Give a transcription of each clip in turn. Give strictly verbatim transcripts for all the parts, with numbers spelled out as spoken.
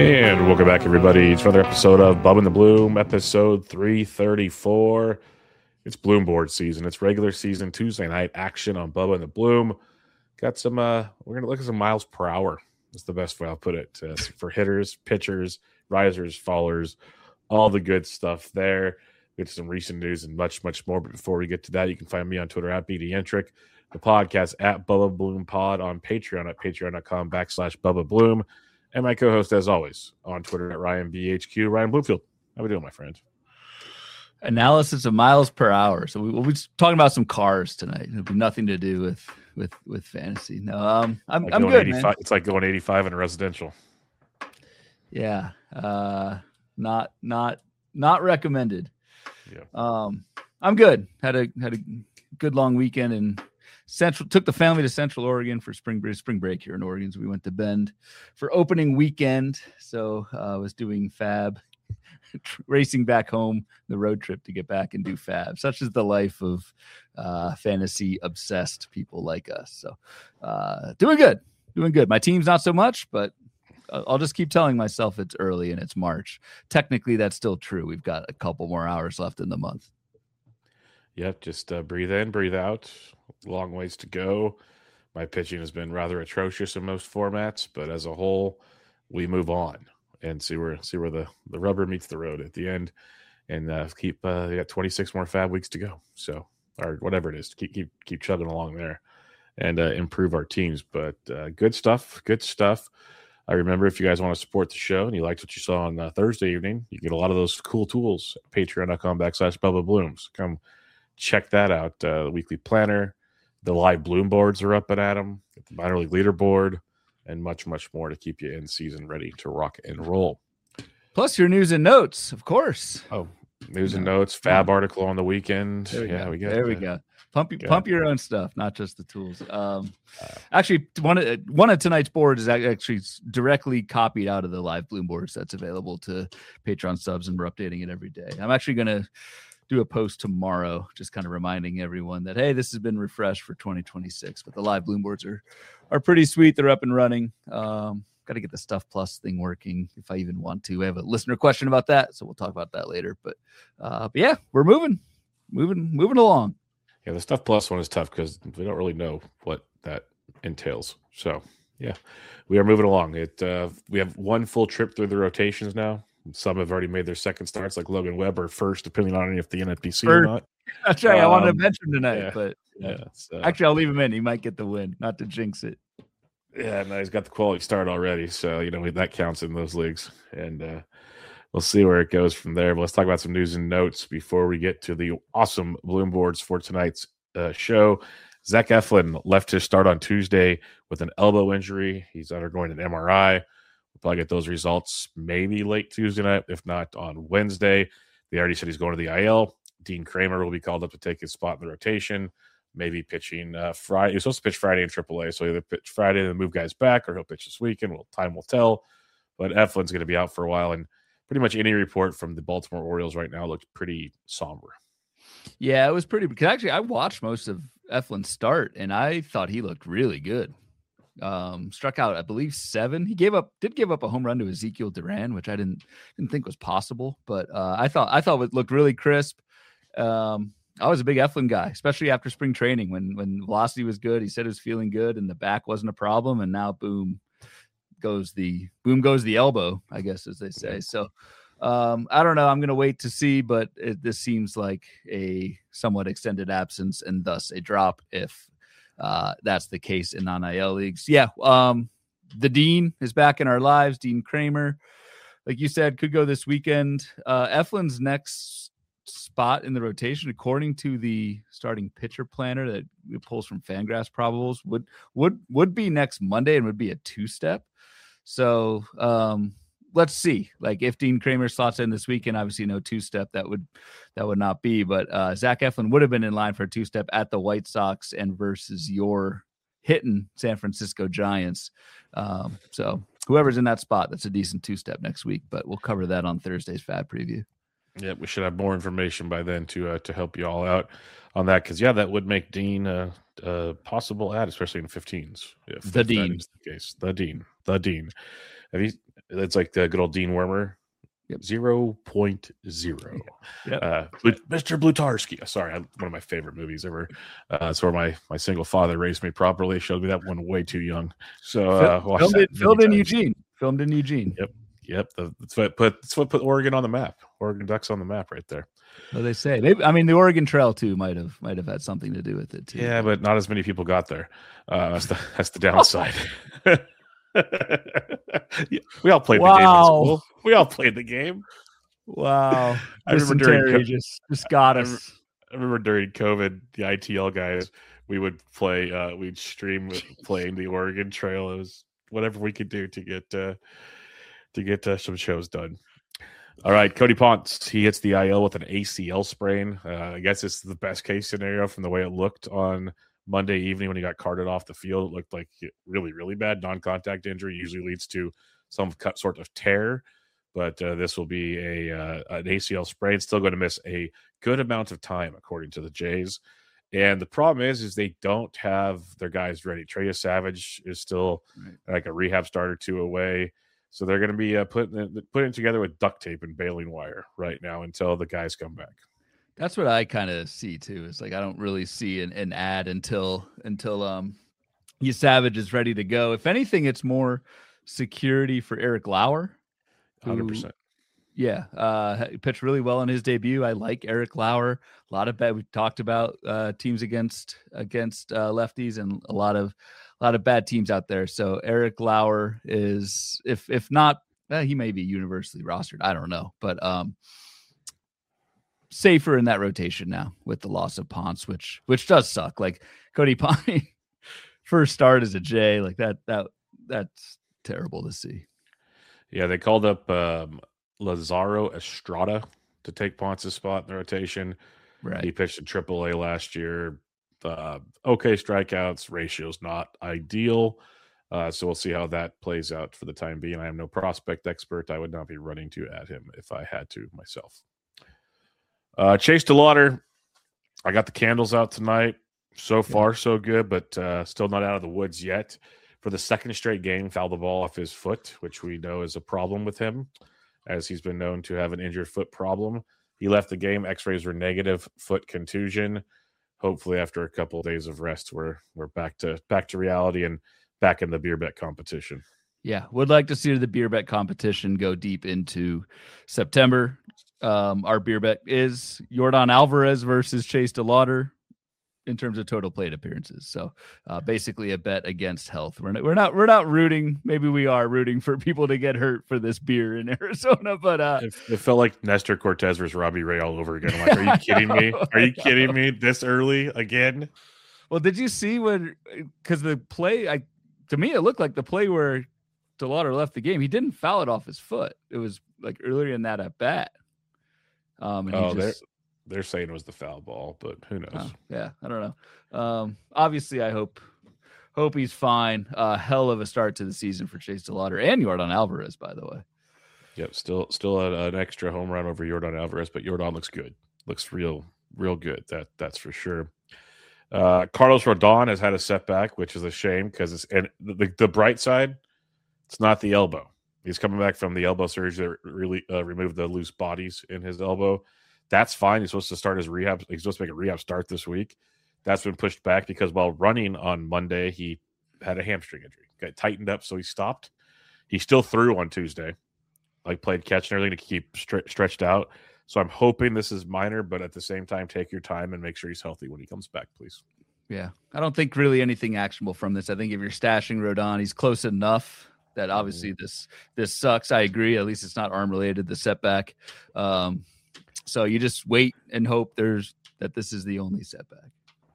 And welcome back, everybody, to another episode of Bub and the Bloom, episode three thirty-four. It's Bloom Board season. It's regular season Tuesday night action on Bubba and the Bloom. Got some, uh, we're going to look at some miles per hour. That's the best way I'll put it. Uh, for hitters, pitchers, risers, fallers, all the good stuff there. Get some recent news and much, much more. But before we get to that, you can find me on Twitter at B D Yentric, the podcast at Bubba Bloom Pod, on Patreon at patreon.com backslash Bubba Bloom. And my co-host, as always, on Twitter at Ryan B H Q, Ryan Bloomfield. How we doing, my friend? Analysis of miles per hour. So we, we'll be talking about some cars tonight. It'll be nothing to do with with with fantasy. No, um, I'm like I'm good, man. It's like going eighty-five in a residential. Yeah, uh, not not not recommended. Yeah. Um, I'm good. Had a had a good long weekend and. Central took the family to Central Oregon for spring break, spring break here in Oregon. So we went to Bend for opening weekend. So I uh, was doing fab, racing back home, the road trip to get back and do fab. Such is the life of uh, fantasy obsessed people like us. So uh, doing good, doing good. My team's not so much, but I'll just keep telling myself it's early and it's March. Technically, that's still true. We've got a couple more hours left in the month. Yep, just uh, breathe in, breathe out. Long ways to go. My pitching has been rather atrocious in most formats, but as a whole, we move on and see where see where the, the rubber meets the road at the end, and uh, keep. Uh, we got twenty-six more fab weeks to go, so or whatever it is, keep keep keep chugging along there, and uh, improve our teams. But uh, good stuff, good stuff. I remember if you guys want to support the show and you liked what you saw on uh, Thursday evening, you get a lot of those cool tools at patreon.com backslash Bubba Blooms. Come check that out. Uh, the weekly planner, the live Bloom boards are up and at them, the minor league leaderboard, and much, much more to keep you in season ready to rock and roll. Plus your news and notes, of course. Oh, news and notes, fab article on the weekend. There we yeah, go. we got there the, we go. Pump, yeah. pump your own stuff, not just the tools. Um, actually, one of one of tonight's boards is actually directly copied out of the live Bloom boards that's available to Patreon subs, and we're updating it every day. I'm actually going to do a post tomorrow, just kind of reminding everyone that, hey, this has been refreshed for twenty twenty-six, but the live Bloom boards are, are pretty sweet. They're up and running. Um, got to get the Stuff Plus thing working if I even want to. I have a listener question about that, so we'll talk about that later. But, uh, but yeah, we're moving, moving, moving along. Yeah, the Stuff Plus one is tough because we don't really know what that entails. So, yeah, we are moving along. It uh, we have one full trip through the rotations now. Some have already made their second starts, like Logan Webb, or first, depending on if the N F B C or not. That's right. Um, I wanted to mention tonight, yeah, but yeah, so. Actually, I'll leave him in. He might get the win, not to jinx it. Yeah, no, he's got the quality start already, so you know that counts in those leagues, and uh, we'll see where it goes from there. But let's talk about some news and notes before we get to the awesome Bloom boards for tonight's uh, show. Zach Eflin left his start on Tuesday with an elbow injury. He's undergoing an M R I. We'll probably get those results maybe late Tuesday night, if not on Wednesday. They already said he's going to the I L. Dean Kramer will be called up to take his spot in the rotation, maybe pitching uh, Friday. He was supposed to pitch Friday in triple A, so either pitch Friday and then move guys back, or he'll pitch this weekend. Well, time will tell. But Eflin's going to be out for a while, and pretty much any report from the Baltimore Orioles right now looks pretty somber. Yeah, it was pretty, because actually I watched most of Eflin's start, and I thought he looked really good. Um, struck out, I believe, seven. He gave up, did give up a home run to Ezekiel Duran, which I didn't didn't think was possible, but uh, I thought I thought it looked really crisp. Um, I was a big Eflin guy, especially after spring training when when velocity was good. He said he was feeling good, and the back wasn't a problem. And now, boom, goes the boom goes the elbow, I guess, as they say. So um, I don't know. I'm going to wait to see, but it, this seems like a somewhat extended absence, and thus a drop if uh, that's the case in non-I L leagues. Yeah, um, the Dean is back in our lives. Dean Kramer, like you said, could go this weekend. Uh, Eflin's next spot in the rotation, according to the starting pitcher planner that it pulls from Fangraphs probables, would would would be next Monday and would be a two-step. So um, let's see. Like if Dean Kramer slots in this weekend, obviously no two-step. That would that would not be. But uh, Zach Eflin would have been in line for a two-step at the White Sox and versus your hitting San Francisco Giants. Um, so whoever's in that spot, that's a decent two-step next week. But we'll cover that on Thursday's Fab Preview. Yeah, we should have more information by then to uh, to help you all out on that, because yeah, that would make Dean a uh, uh, possible ad, especially in fifteens. If the if Dean that is the case, the Dean, the Dean. Have you It's like the good old Dean Wormer. Yep. zero point zero. Yep. Uh, Mister Blutarski. Sorry, one of my favorite movies ever. Uh, it's where my, my single father raised me properly. Showed me that one way too young. So uh, filmed, it, filmed in Eugene. Filmed in Eugene. Yep. Yep. The, that's what put that's what put Oregon on the map. Oregon Ducks on the map right there. Well, they say. Maybe, I mean, the Oregon Trail too might have might have had something to do with it too. Yeah, but not as many people got there. Uh, that's the that's the downside. Yeah, we all played wow. the game in school. We all played the game. Wow. I remember during Co- just, just got us. I remember during COVID, the I T L guys, we would play, uh, we'd stream playing the Oregon Trail. It was whatever we could do to get uh, to get uh, some shows done. All right, Cody Ponce, he hits the I L with an A C L sprain. Uh, I guess it's the best case scenario from the way it looked on Monday evening when he got carted off the field. It looked like really, really bad. Non-contact injury usually leads to some cut, sort of tear, but uh, this will be a uh, an A C L sprain. Still going to miss a good amount of time, according to the Jays. And the problem is, is they don't have their guys ready. Trey Savage is still right. like a rehab start or two away. So they're going to be uh, putting putting it together with duct tape and baling wire right now until the guys come back. That's what I kind of see too. It's like I don't really see an, an ad until until um you Savage is ready to go. If anything, it's more security for Eric Lauer. Who, one hundred percent. Yeah, uh, he pitched really well in his debut. I like Eric Lauer. A lot of bad. We talked about uh, teams against against uh, lefties and a lot of a lot of bad teams out there. So Eric Lauer is, if if not, eh, he may be universally rostered. I don't know, but um. safer in that rotation now with the loss of Ponce, which which does suck. Like Cody Ponce first start as a J, like that that that's terrible to see. Yeah, they called up um, Lazaro Estrada to take Ponce's spot in the rotation. Right, he pitched in Triple A last year. Uh, okay, strikeouts ratio's not ideal, uh, so we'll see how that plays out for the time being. I am no prospect expert. I would not be running to at him if I had to myself. Uh, Chase DeLauder, I got the candles out tonight. So far, yeah. so good, but uh, still not out of the woods yet. For the second straight game, fouled the ball off his foot, which we know is a problem with him, as he's been known to have an injured foot problem. He left the game. X-rays were negative, foot contusion. Hopefully, after a couple of days of rest, we're we're back to back to reality and back in the beer bet competition. Yeah, would like to see the beer bet competition go deep into September. Um, our beer bet is Yordan Alvarez versus Chase DeLauder in terms of total plate appearances. So uh, basically a bet against health. We're not, we're not, we're not rooting. Maybe we are rooting for people to get hurt for this beer in Arizona, but uh, it, it felt like Nestor Cortez versus Robbie Ray all over again. I'm like, are you kidding me? Are you kidding me this early again? Well, did you see when, cause the play, I, to me, it looked like the play where DeLauder left the game. He didn't foul it off his foot. It was like earlier in that at bat. Um, and oh, he just, they're, they're saying it was the foul ball, but who knows? Uh, yeah, I don't know. Um, obviously, I hope hope he's fine. Uh, hell of a start to the season for Chase DeLauder and Yordan Alvarez, by the way. Yep, still still a, an extra home run over Yordan Alvarez, but Yordan looks good. Looks real, real good. That that's for sure. Uh, Carlos Rodon has had a setback, which is a shame because it's and the, the bright side, it's not the elbow. He's coming back from the elbow surgery that really uh, removed the loose bodies in his elbow. That's fine. He's supposed to start his rehab. He's supposed to make a rehab start this week. That's been pushed back because while running on Monday, he had a hamstring injury. Got tightened up, so he stopped. He still threw on Tuesday, like played catch and everything to keep stre- stretched out. So I'm hoping this is minor, but at the same time, take your time and make sure he's healthy when he comes back, please. Yeah, I don't think really anything actionable from this. I think if you're stashing Rodon, he's close enough that obviously this this sucks. I agree. At least it's not arm related, the setback. Um, so you just wait and hope there's that this is the only setback.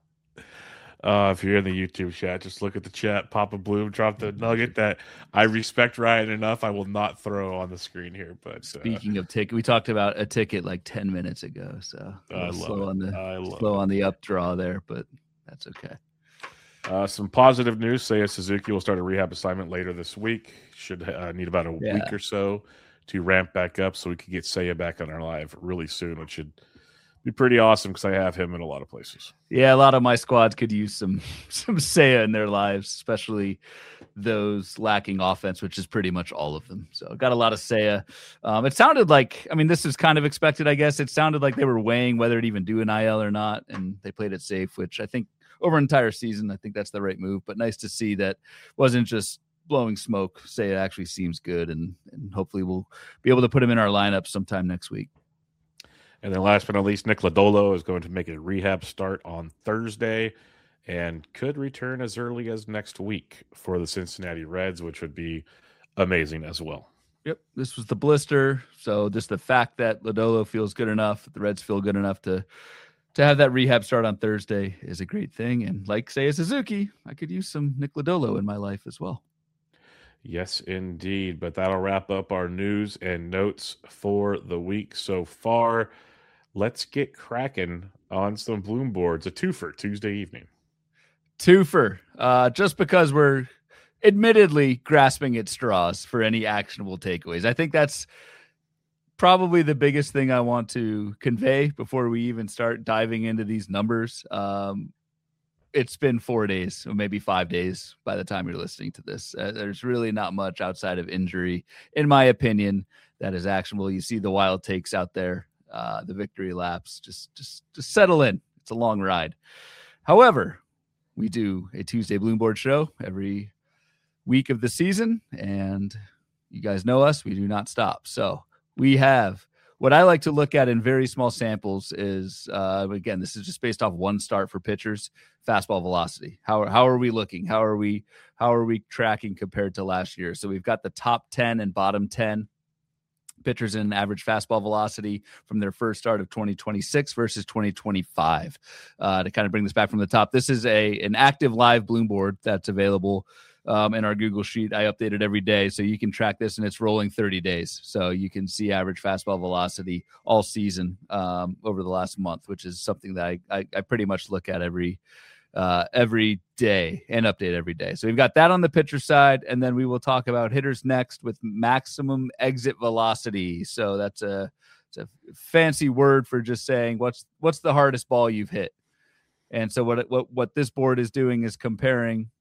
Uh, if you're in the YouTube chat, just look at the chat. Papa Bloom dropped the nugget that I respect Ryan enough. I will not throw on the screen here. But uh, speaking of ticket, we talked about a ticket like ten minutes ago. So I love slow it. on the I love slow it. on the up draw there, but that's okay. Uh, some positive news. Seiya Suzuki will start a rehab assignment later this week. Should uh, need about a yeah. week or so to ramp back up so we can get Seiya back on our live really soon, which should Be pretty awesome because I have him in a lot of places. Yeah, a lot of my squads could use some some Seiya in their lives, especially those lacking offense, which is pretty much all of them. So got a lot of Seiya. Um, it sounded like, I mean, this is kind of expected, I guess. It sounded like they were weighing whether to even do an I L or not, and they played it safe, which I think over an entire season, I think that's the right move. But nice to see that wasn't just blowing smoke. Seiya actually seems good, and, and hopefully we'll be able to put him in our lineup sometime next week. And then last but not least, Nick Lodolo is going to make a rehab start on Thursday and could return as early as next week for the Cincinnati Reds, which would be amazing as well. Yep, this was the blister. So just the fact that Lodolo feels good enough, the Reds feel good enough to to have that rehab start on Thursday is a great thing. And like Seiya Suzuki, I could use some Nick Lodolo in my life as well. Yes, indeed. But that'll wrap up our news and notes for the week so far. Let's get cracking on some Bloom boards. A twofer Tuesday evening. Twofer. Uh, just because we're admittedly grasping at straws for any actionable takeaways. I think that's probably the biggest thing I want to convey before we even start diving into these numbers. Um, it's been four days, or maybe five days by the time you're listening to this. Uh, there's really not much outside of injury, in my opinion, that is actionable. You see the wild takes out there. Uh, the victory laps, just, just, just settle in. It's a long ride. However, we do a Tuesday Bloom Board show every week of the season, and you guys know us. We do not stop. So we have what I like to look at in very small samples is, uh, again, this is just based off one start for pitchers, fastball velocity. How, how are we looking? How are we, how are we tracking compared to last year? So we've got the top ten and bottom ten pitchers in average fastball velocity from their first start of twenty twenty-six versus twenty twenty-five. Uh, to kind of bring this back from the top, this is a an active live Bloom board that's available um, in our Google Sheet. I update it every day, so you can track this, and it's rolling thirty days. So you can see average fastball velocity all season um, over the last month, which is something that I, I, I pretty much look at every uh, every day and update every day. So we've got that on the pitcher side, and then we will talk about hitters next with maximum exit velocity. So that's a, it's a fancy word for just saying what's, what's the hardest ball you've hit. And so what, what, what this board is doing is comparing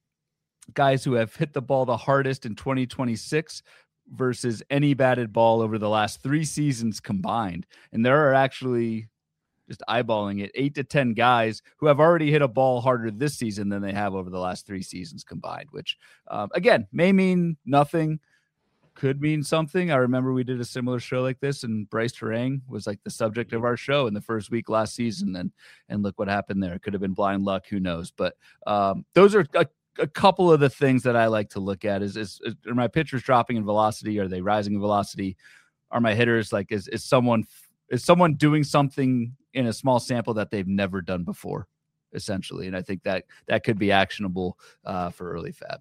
guys who have hit the ball the hardest in twenty twenty-six versus any batted ball over the last three seasons combined. And there are actually, just eyeballing it, eight to ten guys who have already hit a ball harder this season than they have over the last three seasons combined, which, um, again, may mean nothing, could mean something. I remember we did a similar show like this, and Bryce Terang was like the subject of our show in the first week last season, and, and look what happened there. It could have been blind luck, who knows? But um, those are a, a couple of the things that I like to look at. Is, is, is are my pitchers dropping in velocity? Are they rising in velocity? Are my hitters, like, is, is someone is someone doing something in a small sample that they've never done before, essentially? And I think that that could be actionable uh, for early fab.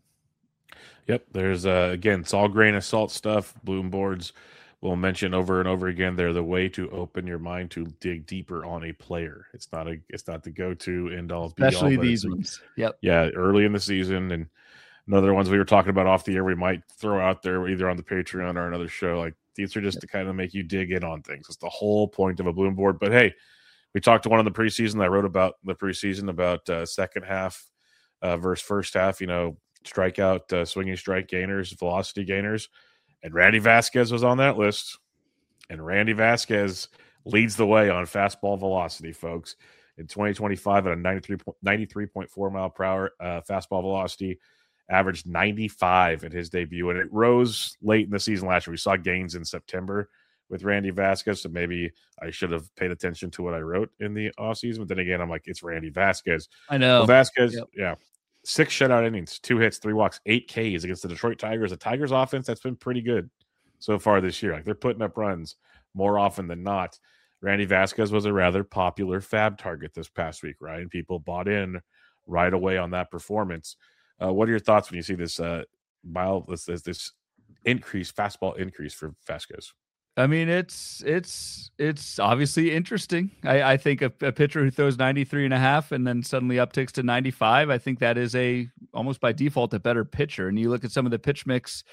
Yep. There's, uh, again, it's all grain of salt stuff. Bloom boards will mention over and over again. They're the way to open your mind to dig deeper on a player. It's not a, it's not the go-to end all, especially these ones. Yep. Yeah. Early in the season, and another ones we were talking about off the air, we might throw out there either on the Patreon or another show. Like, these are just yep. to kind of make you dig in on things. It's the whole point of a Bloom board. But hey, we talked to one in the preseason. I wrote about the preseason about uh, second half uh, versus first half, you know, strikeout, uh, swinging strike gainers, velocity gainers. And Randy Vasquez was on that list. And Randy Vasquez leads the way on fastball velocity, folks. In twenty twenty-five, at a ninety-three point four mile per hour uh, fastball velocity, averaged ninety-five at his debut. And it rose late in the season last year. We saw gains in September with Randy Vasquez, so maybe I should have paid attention to what I wrote in the offseason. But then again, I'm like, it's Randy Vasquez. I know. Well, Vasquez, yep. yeah. Six shutout innings, two hits, three walks, eight Ks against the Detroit Tigers. The Tigers offense that's been pretty good so far this year. Like, they're putting up runs more often than not. Randy Vasquez was a rather popular fab target this past week, right? And people bought in right away on that performance. Uh, what are your thoughts when you see this uh, mile, this, this this increase, fastball increase for Vasquez? I mean, it's it's it's obviously interesting. I, I think a, a pitcher who throws ninety-three and a half and then suddenly upticks to ninety-five, I think that is a almost by default a better pitcher. And you look at some of the pitch mix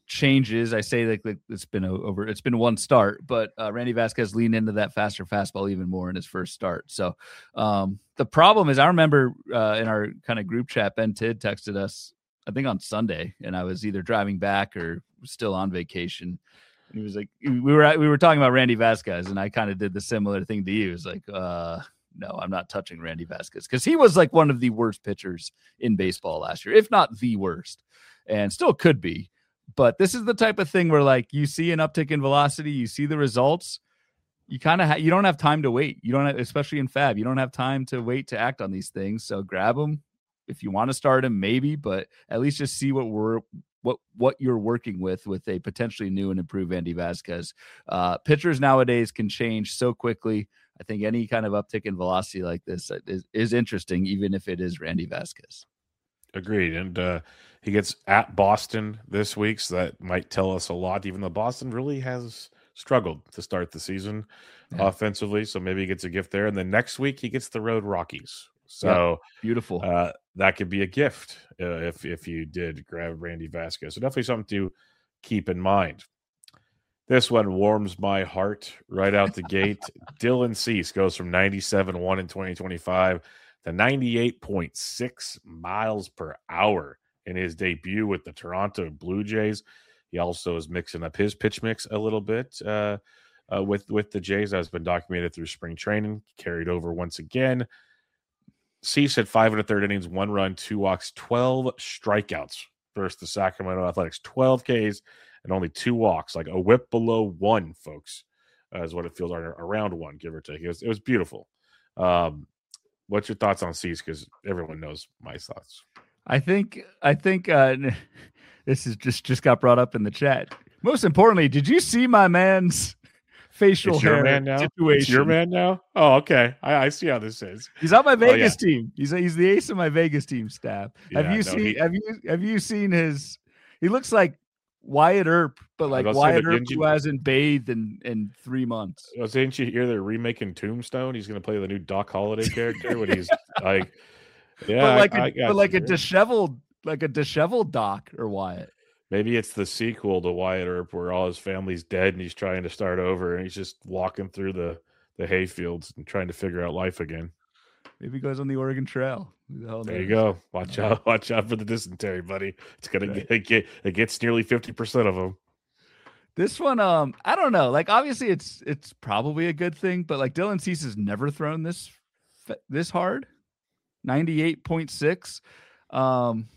changes. I say that like, it's been over, it's been one start, but uh, Randy Vasquez leaned into that faster fastball even more in his first start. So um, the problem is, I remember uh, in our kind of group chat, Ben Tidd texted us, I think on Sunday, and I was either driving back or still on vacation. And he was like, we were we were talking about Randy Vasquez, and I kind of did the similar thing to you. It was like, uh, no, I'm not touching Randy Vasquez, because he was like one of the worst pitchers in baseball last year, if not the worst, and still could be. But this is the type of thing where, like, you see an uptick in velocity, you see the results, you kind of ha- you don't have time to wait. You don't have, especially in Fab, you don't have time to wait to act on these things. So grab them if you want to start him, maybe, but at least just see what we're what what you're working with with a potentially new and improved Randy Vasquez. Uh, pitchers nowadays can change so quickly. I think any kind of uptick in velocity like this is, is interesting, even if it is Randy Vasquez. Agreed. And uh, he gets at Boston this week, so that might tell us a lot, even though Boston really has struggled to start the season yeah. offensively. So maybe he gets a gift there. And then next week he gets the road Rockies. So yep. Beautiful. Uh, that could be a gift uh, if, if you did grab Randy Vasquez. So definitely something to keep in mind. This one warms my heart right out the gate. Dylan Cease goes from ninety-seven point one in twenty twenty-five to ninety-eight point six miles per hour in his debut with the Toronto Blue Jays. He also is mixing up his pitch mix a little bit uh, uh, with, with the Jays. That's been documented through spring training, carried over once again. Cease had five and a third innings, one run, two walks, twelve strikeouts versus the Sacramento Athletics. twelve Ks and only two walks, like a whip below one, folks, uh, is what it feels like, around one, give or take. It was, it was beautiful. Um, what's your thoughts on Cease? Because everyone knows my thoughts. I think I think uh, this is just just got brought up in the chat. Most importantly, did you see my man's facial it's hair your man now? situation? It's your man now? Oh, okay. I, I see how this is. He's on my Vegas oh, yeah. team. He's he's the ace of my Vegas team staff. Yeah, have you no, seen? he, have you have you seen his? He looks like Wyatt Earp, but like Wyatt Earp who hasn't bathed in in three months. Well, didn't you hear they're remaking Tombstone? He's going to play the new Doc Holliday character when he's like, yeah, but like I, a, I but like you. a disheveled, like a disheveled Doc or Wyatt. Maybe it's the sequel to Wyatt Earp where all his family's dead and he's trying to start over and he's just walking through the the hay fields and trying to figure out life again. Maybe he goes on the Oregon Trail. The there you go. Watch yeah. out! Watch out for the dysentery, buddy. It's gonna right. get, get it gets nearly fifty percent of them. This one, um, I don't know. Like, obviously, it's it's probably a good thing, but like Dylan Cease has never thrown this this hard. ninety-eight point six. Um,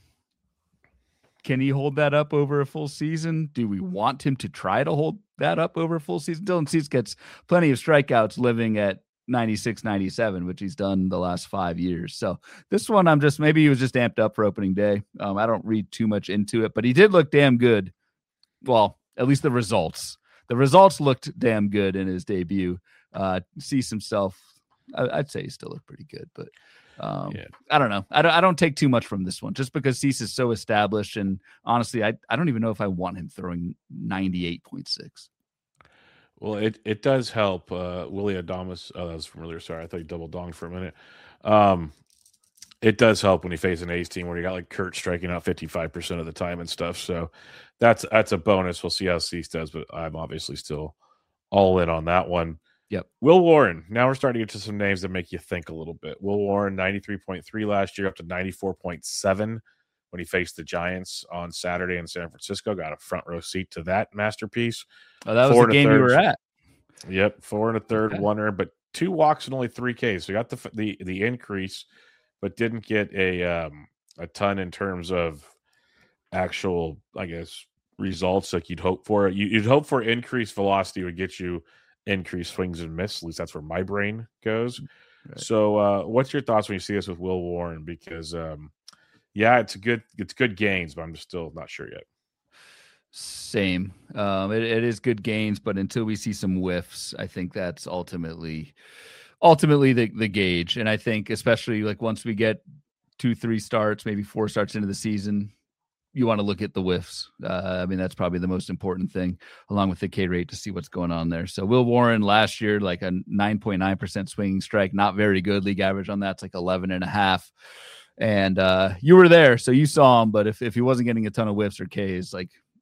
can he hold that up over a full season? Do we want him to try to hold that up over a full season? Dylan Cease gets plenty of strikeouts living at ninety-six, ninety-seven, which he's done the last five years. So this one, I'm just, maybe he was just amped up for opening day. Um, I don't read too much into it, but he did look damn good. Well, at least the results, the results looked damn good in his debut. Uh, Cease himself, I, I'd say he still looked pretty good, but um, yeah. I don't know. I don't, I don't take too much from this one just because Cease is so established. And honestly, I, I don't even know if I want him throwing ninety-eight point six. Well, it, it does help. Uh, Willie Adames, oh, that was from earlier. Sorry, I thought you double donged for a minute. Um, it does help when you face an A's team where you got like Kurt striking out fifty-five percent of the time and stuff. So that's that's a bonus. We'll see how Cease does, but I'm obviously still all in on that one. Yep. Will Warren. Now we're starting to get to some names that make you think a little bit. Will Warren, ninety-three point three last year, up to ninety-four point seven when he faced the Giants on Saturday in San Francisco. Got a front row seat to that masterpiece. Oh, that was four the game you were at. Yep, four and a third, okay. one earned, but two walks and only three Ks. So you got the the the increase, but didn't get a um, a ton in terms of actual, I guess, results like you'd hope for. You, you'd hope for increased velocity would get you increased swings and miss. At least that's where my brain goes. Right. So, uh, what's your thoughts when you see this with Will Warren? Because, um, yeah, it's a good it's good gains, but I'm still not sure yet. Same. Um, it, it is good gains, but until we see some whiffs, I think that's ultimately, ultimately the, the gauge. And I think especially like once we get two, three starts, maybe four starts into the season, you want to look at the whiffs. Uh, I mean, that's probably the most important thing along with the K rate to see what's going on there. So Will Warren last year, like a nine point nine percent swinging strike, not very good. League average on that's like eleven and a half. And uh, you were there, so you saw him. But if, if he wasn't getting a ton of whiffs or Ks, like,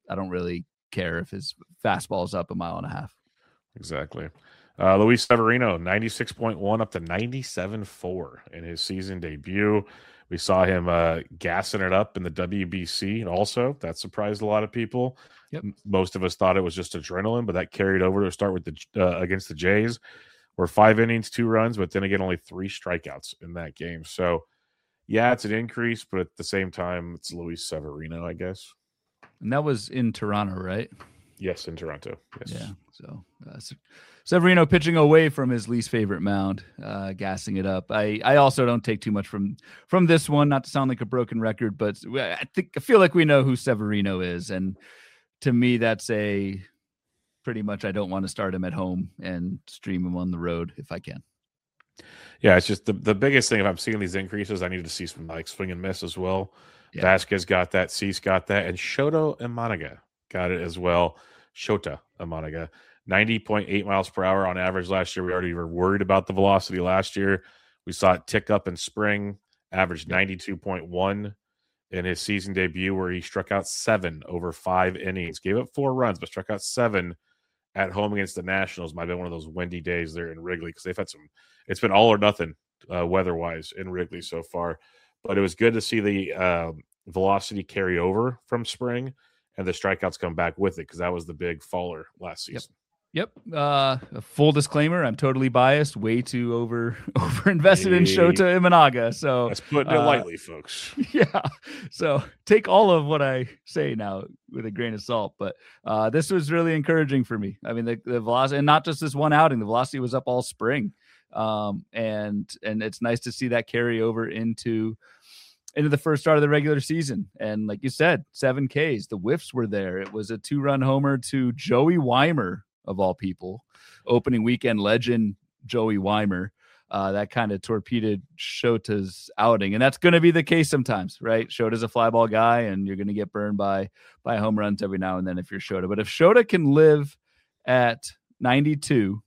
I don't really care if his fastball is up a mile and a half. Exactly. Uh, Luis Severino, ninety-six point one up to ninety-seven point four in his season debut. We saw him uh, gassing it up in the W B C also. That surprised a lot of people. Yep. Most of us thought it was just adrenaline, but that carried over to start with the uh, against the Jays, where five innings, two runs, but then again, only three strikeouts in that game. So, yeah, it's an increase, but at the same time, it's Luis Severino, I guess. And that was in Toronto, right? Yes, in Toronto. Yes. Yeah. So uh, Severino pitching away from his least favorite mound, uh, gassing it up. I, I also don't take too much from from this one, not to sound like a broken record, but I think I feel like we know who Severino is, and to me, that's a pretty much I don't want to start him at home and stream him on the road if I can. Yeah, it's just the, the biggest thing. If I'm seeing these increases, I need to see some like swing and miss as well. Yeah. Vasquez got that, Cease got that, and Shota Imanaga got it as well. Shota Imanaga, ninety point eight miles per hour on average last year. We already were worried about the velocity last year. We saw it tick up in spring, averaged ninety-two point one in his season debut, where he struck out seven over five innings, gave up four runs, but struck out seven at home against the Nationals. Might have been one of those windy days there in Wrigley, because they've had some, it's been all or nothing uh, weather-wise in Wrigley so far. But it was good to see the uh, velocity carry over from spring and the strikeouts come back with it, because that was the big faller last season. Yep. Yep. Uh, full disclaimer, I'm totally biased, way too over over invested hey. in Shota Imanaga. So that's putting it uh, lightly, folks. Yeah. So take all of what I say now with a grain of salt. But uh, this was really encouraging for me. I mean, the, the velocity, and not just this one outing, the velocity was up all spring. Um, and and it's nice to see that carry over into into the first start of the regular season. And like you said, seven Ks, the whiffs were there. It was a two-run homer to Joey Weimer, of all people, opening weekend legend Joey Weimer. Uh, that kind of torpedoed Shota's outing. And that's going to be the case sometimes, right? Shota's a fly ball guy, and you're going to get burned by, by home runs every now and then if you're Shota. But if Shota can live at ninety-two,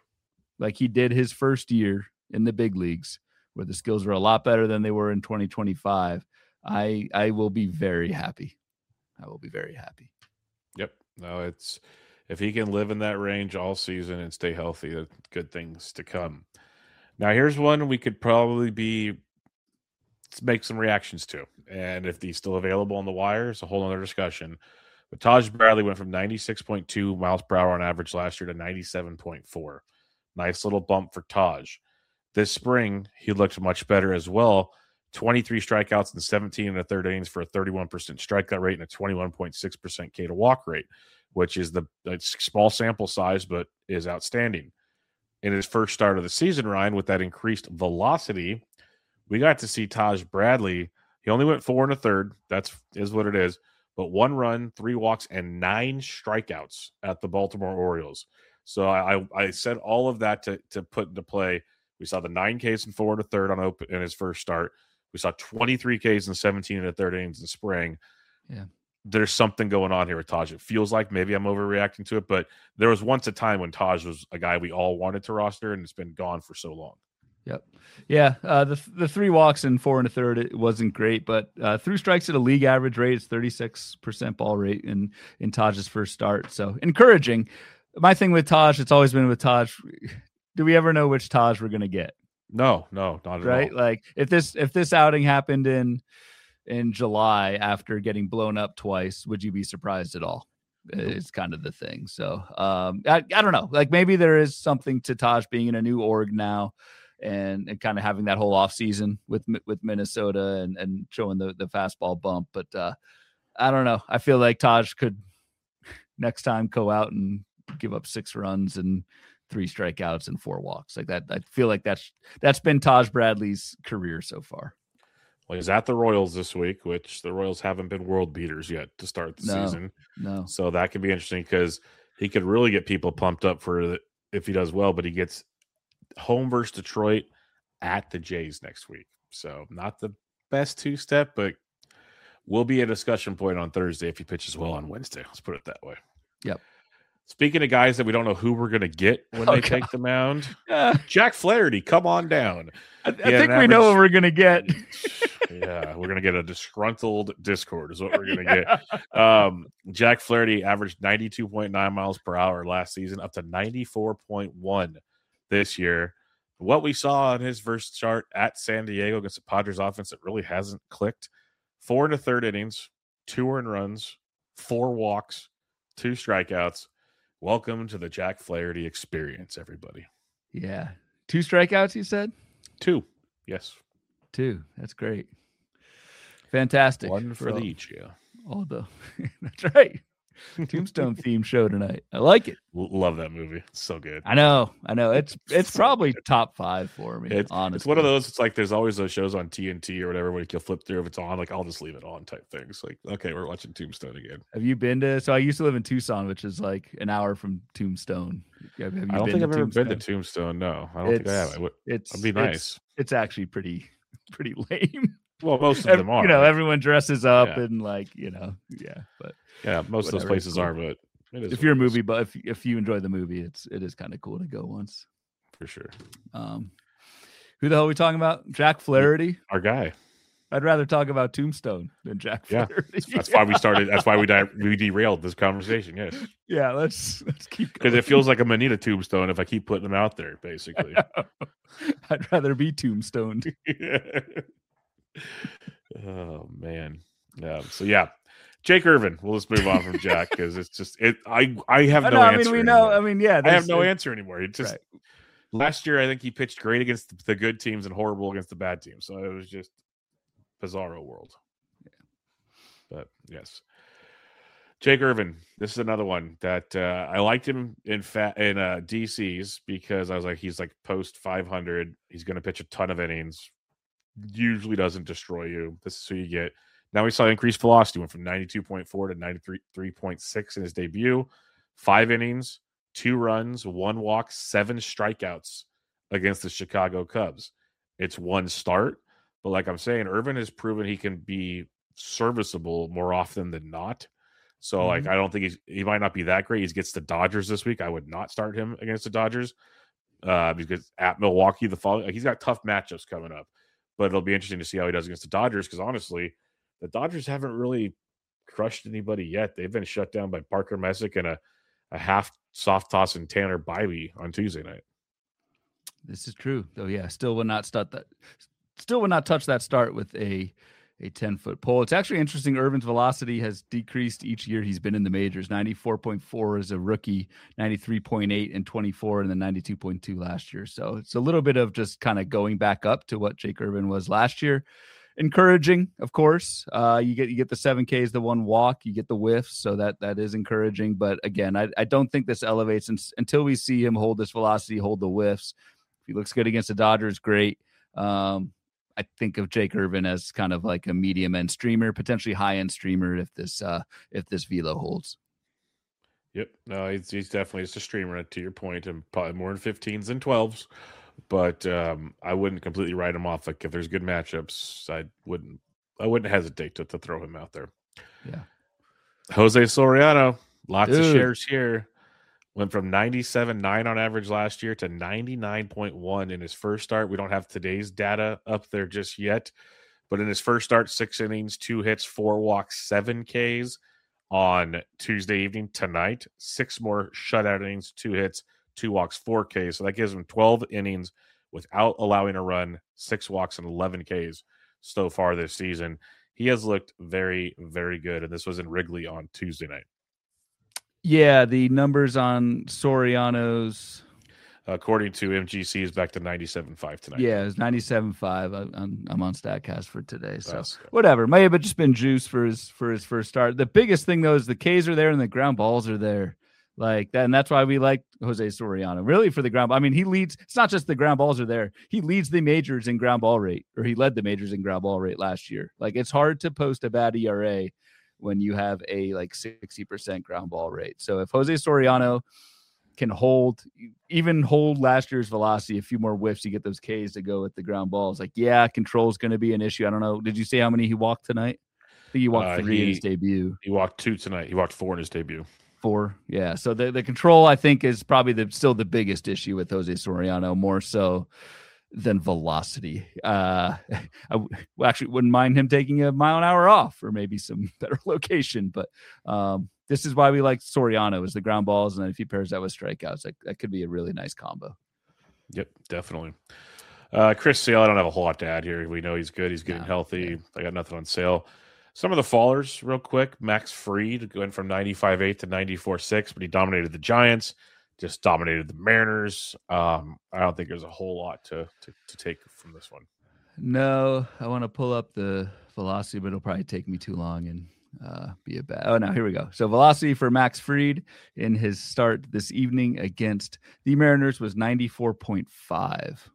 like he did his first year in the big leagues, where the skills were a lot better than they were in twenty twenty-five, I I will be very happy. I will be very happy. Yep. No, it's if he can live in that range all season and stay healthy, that's good things to come. Now, here's one we could probably be make some reactions to, and if he's still available on the wire, it's a whole other discussion. But Taj Bradley went from ninety-six point two miles per hour on average last year to ninety-seven point four. Nice little bump for Taj. This spring, he looked much better as well. twenty-three strikeouts and seventeen and a third innings for a thirty-one percent strikeout rate and a twenty-one point six percent K to walk rate, which is the small sample size, but is outstanding. In his first start of the season, Ryan, with that increased velocity, we got to see Taj Bradley. He only went four and a third. That's is what it is. But one run, three walks, and nine strikeouts at the Baltimore Orioles. So I, I said all of that to, to put into play. We saw the nine Ks and four and a third on open in his first start. We saw twenty-three Ks and seventeen and a third innings in spring. Yeah. There's something going on here with Taj. It feels like maybe I'm overreacting to it, but there was once a time when Taj was a guy we all wanted to roster, and it's been gone for so long. Yep. Yeah. Uh, the the three walks and four and a third, it wasn't great, but uh, threw strikes at a league average rate. It's thirty-six percent ball rate in, in Taj's first start. So encouraging. My thing with Taj, it's always been with Taj. Do we ever know which Taj we're going to get? No, no, not at right? all. Like if this, if this outing happened in, in July after getting blown up twice, would you be surprised at all? It's kind of the thing. So um, I, I don't know, like maybe there is something to Taj being in a new org now and, and kind of having that whole off season with, with Minnesota and, and showing the, the fastball bump. But uh, I don't know. I feel like Taj could next time go out and give up six runs and three strikeouts and four walks like that. I feel like that's, that's been Taj Bradley's career so far. Well, he's at the Royals this week, which the Royals haven't been world beaters yet to start the no, season. No. So that could be interesting because he could really get people pumped up for the, if he does well, but he gets home versus Detroit at the Jays next week. So not the best two-step, but will be a discussion point on Thursday if he pitches well on Wednesday. Let's put it that way. Yep. Speaking of guys that we don't know who we're going to get when oh, they God. take the mound, yeah. Jack Flaherty, come on down. I, I think we average, know what we're going to get. Yeah, we're gonna get a disgruntled Discord is what we're gonna yeah. get. Um, Jack Flaherty averaged ninety-two point nine miles per hour last season, up to ninety-four point one this year. What we saw in his first start at San Diego against the Padres offense, it really hasn't clicked. Four and a third innings, two earned runs, four walks, two strikeouts. Welcome to the Jack Flaherty experience, everybody. Yeah. Two strikeouts, you said? Two. Yes. Two. That's great. Fantastic. One for, for all, the each, yeah. All the that's right. Tombstone theme show tonight. I like it. Love that movie. It's so good. I know. I know. It's it's probably top five for me. It's, honestly, it's one of those. It's like there's always those shows on T N T or whatever where you can flip through if it's on. Like I'll just leave it on type things. Like okay, we're watching Tombstone again. Have you been to? So I used to live in Tucson, which is like an hour from Tombstone. Have, have you I don't been think I've ever Tombstone? been to Tombstone. No, I don't it's, think I have. It would, it's it'd be nice. It's, it's actually pretty pretty lame. Well, most of them Every, are. You know, everyone dresses up yeah. and like you know, yeah. But yeah, most whatever, of those places cool. are. But if you're a movie, but if if you enjoy the movie, it's it is kind of cool to go once for sure. Um, who the hell are we talking about? Jack Flaherty, our guy. I'd rather talk about Tombstone than Jack Flaherty. Yeah, that's why we started. That's why we di- we derailed this conversation. Yes. Yeah, let's let's keep because it feels like I'm gonna need a Tombstone if I keep putting them out there. Basically, I'd rather be tombstoned. Oh man. Yeah. So yeah. Jake Irvin. We'll just move on from Jack because it's just it. I I have no. no, I answer mean, we anymore. know. I mean, yeah. I have no answer anymore. It just right. last year I think he pitched great against the good teams and horrible against the bad teams. So it was just bizarro world. Yeah. But yes, Jake Irvin. This is another one that uh, I liked him in fat in uh, D C's because I was like, he's like post five hundred. He's going to pitch a ton of innings. Usually doesn't destroy you. This is who you get. Now we saw increased velocity, went from ninety-two point four to ninety-three point six in his debut. Five innings, two runs, one walk, seven strikeouts against the Chicago Cubs. It's one start, but like I'm saying, Irvin has proven he can be serviceable more often than not. So, mm-hmm. like, I don't think he's he might not be that great. He gets the Dodgers this week. I would not start him against the Dodgers uh, because at Milwaukee, the following, like, he's got tough matchups coming up. But it'll be interesting to see how he does against the Dodgers because honestly, the Dodgers haven't really crushed anybody yet. They've been shut down by Parker Messick and a, a half soft toss and Tanner Bybee on Tuesday night. This is true, though. Yeah, still would not start that. Still would not touch that start with a a ten foot pole. It's actually interesting. Irvin's velocity has decreased each year he's been in the majors. ninety-four point four as a rookie, ninety-three point eight and twenty-four, and then ninety-two point two last year. So it's a little bit of just kind of going back up to what Jake Irvin was last year. Encouraging, of course. Uh, you get you get the seven Ks, the one walk, you get the whiffs, so that that is encouraging. But again, I, I don't think this elevates in, until we see him hold this velocity, hold the whiffs. If he looks good against the Dodgers, great. Um, I think of Jake Irvin as kind of like a medium end streamer, potentially high end streamer if this uh, if this velo holds. Yep, no, he's, he's definitely just a streamer. To your point, and probably more in fifteens than twelves. But um, I wouldn't completely write him off. Like if there's good matchups, I wouldn't. I wouldn't hesitate to, to throw him out there. Yeah. Jose Soriano, lots Dude. of shares here. Went from ninety-seven point nine on average last year to ninety-nine point one in his first start. We don't have today's data up there just yet, but in his first start, six innings, two hits, four walks, seven Ks on Tuesday evening tonight. Six more shutout innings, two hits, two walks, four Ks. So that gives him twelve innings without allowing a run, six walks, and eleven Ks so far this season. He has looked very, very good. And this was in Wrigley on Tuesday night. Yeah, the numbers on Soriano's. According to M G C, is back to ninety-seven point five tonight. Yeah, it was ninety-seven point five. I'm, I'm on StatCast for today. So That's whatever. May have just been juice for his for his first start. The biggest thing, though, is the Ks are there and the ground balls are there. Like that, and that's why we like Jose Soriano, really, for the ground. I mean, he leads. It's not just the ground balls are there. He leads the majors in ground ball rate, or he led the majors in ground ball rate last year. Like it's hard to post a bad E R A when you have a like sixty percent ground ball rate. So if Jose Soriano can hold, even hold last year's velocity, a few more whiffs, you get those Ks to go with the ground balls. Like, yeah, control is going to be an issue. I don't know. Did you say how many he walked tonight? I think he walked uh, three he, in his debut. He walked two tonight. He walked four in his debut. Four. Yeah. So the, the control, I think, is probably the still the biggest issue with Jose Soriano, more so than velocity. Uh, I w- actually wouldn't mind him taking a mile an hour off or maybe some better location. But um, this is why we like Soriano, is the ground balls. And then if he pairs that with strikeouts, that, that could be a really nice combo. Yep, definitely. Uh, Chris Sale, I don't have a whole lot to add here. We know he's good. He's getting No, healthy. yeah. I got nothing on Sale. Some of the fallers, real quick. Max Fried going from ninety-five eight to ninety-four six, but he dominated the Giants, just dominated the Mariners. Um, I don't think there's a whole lot to, to, to take from this one. No, I want to pull up the velocity, but it'll probably take me too long and uh, be a bad. Oh, no, here we go. So velocity for Max Fried in his start this evening against the Mariners was ninety-four point five.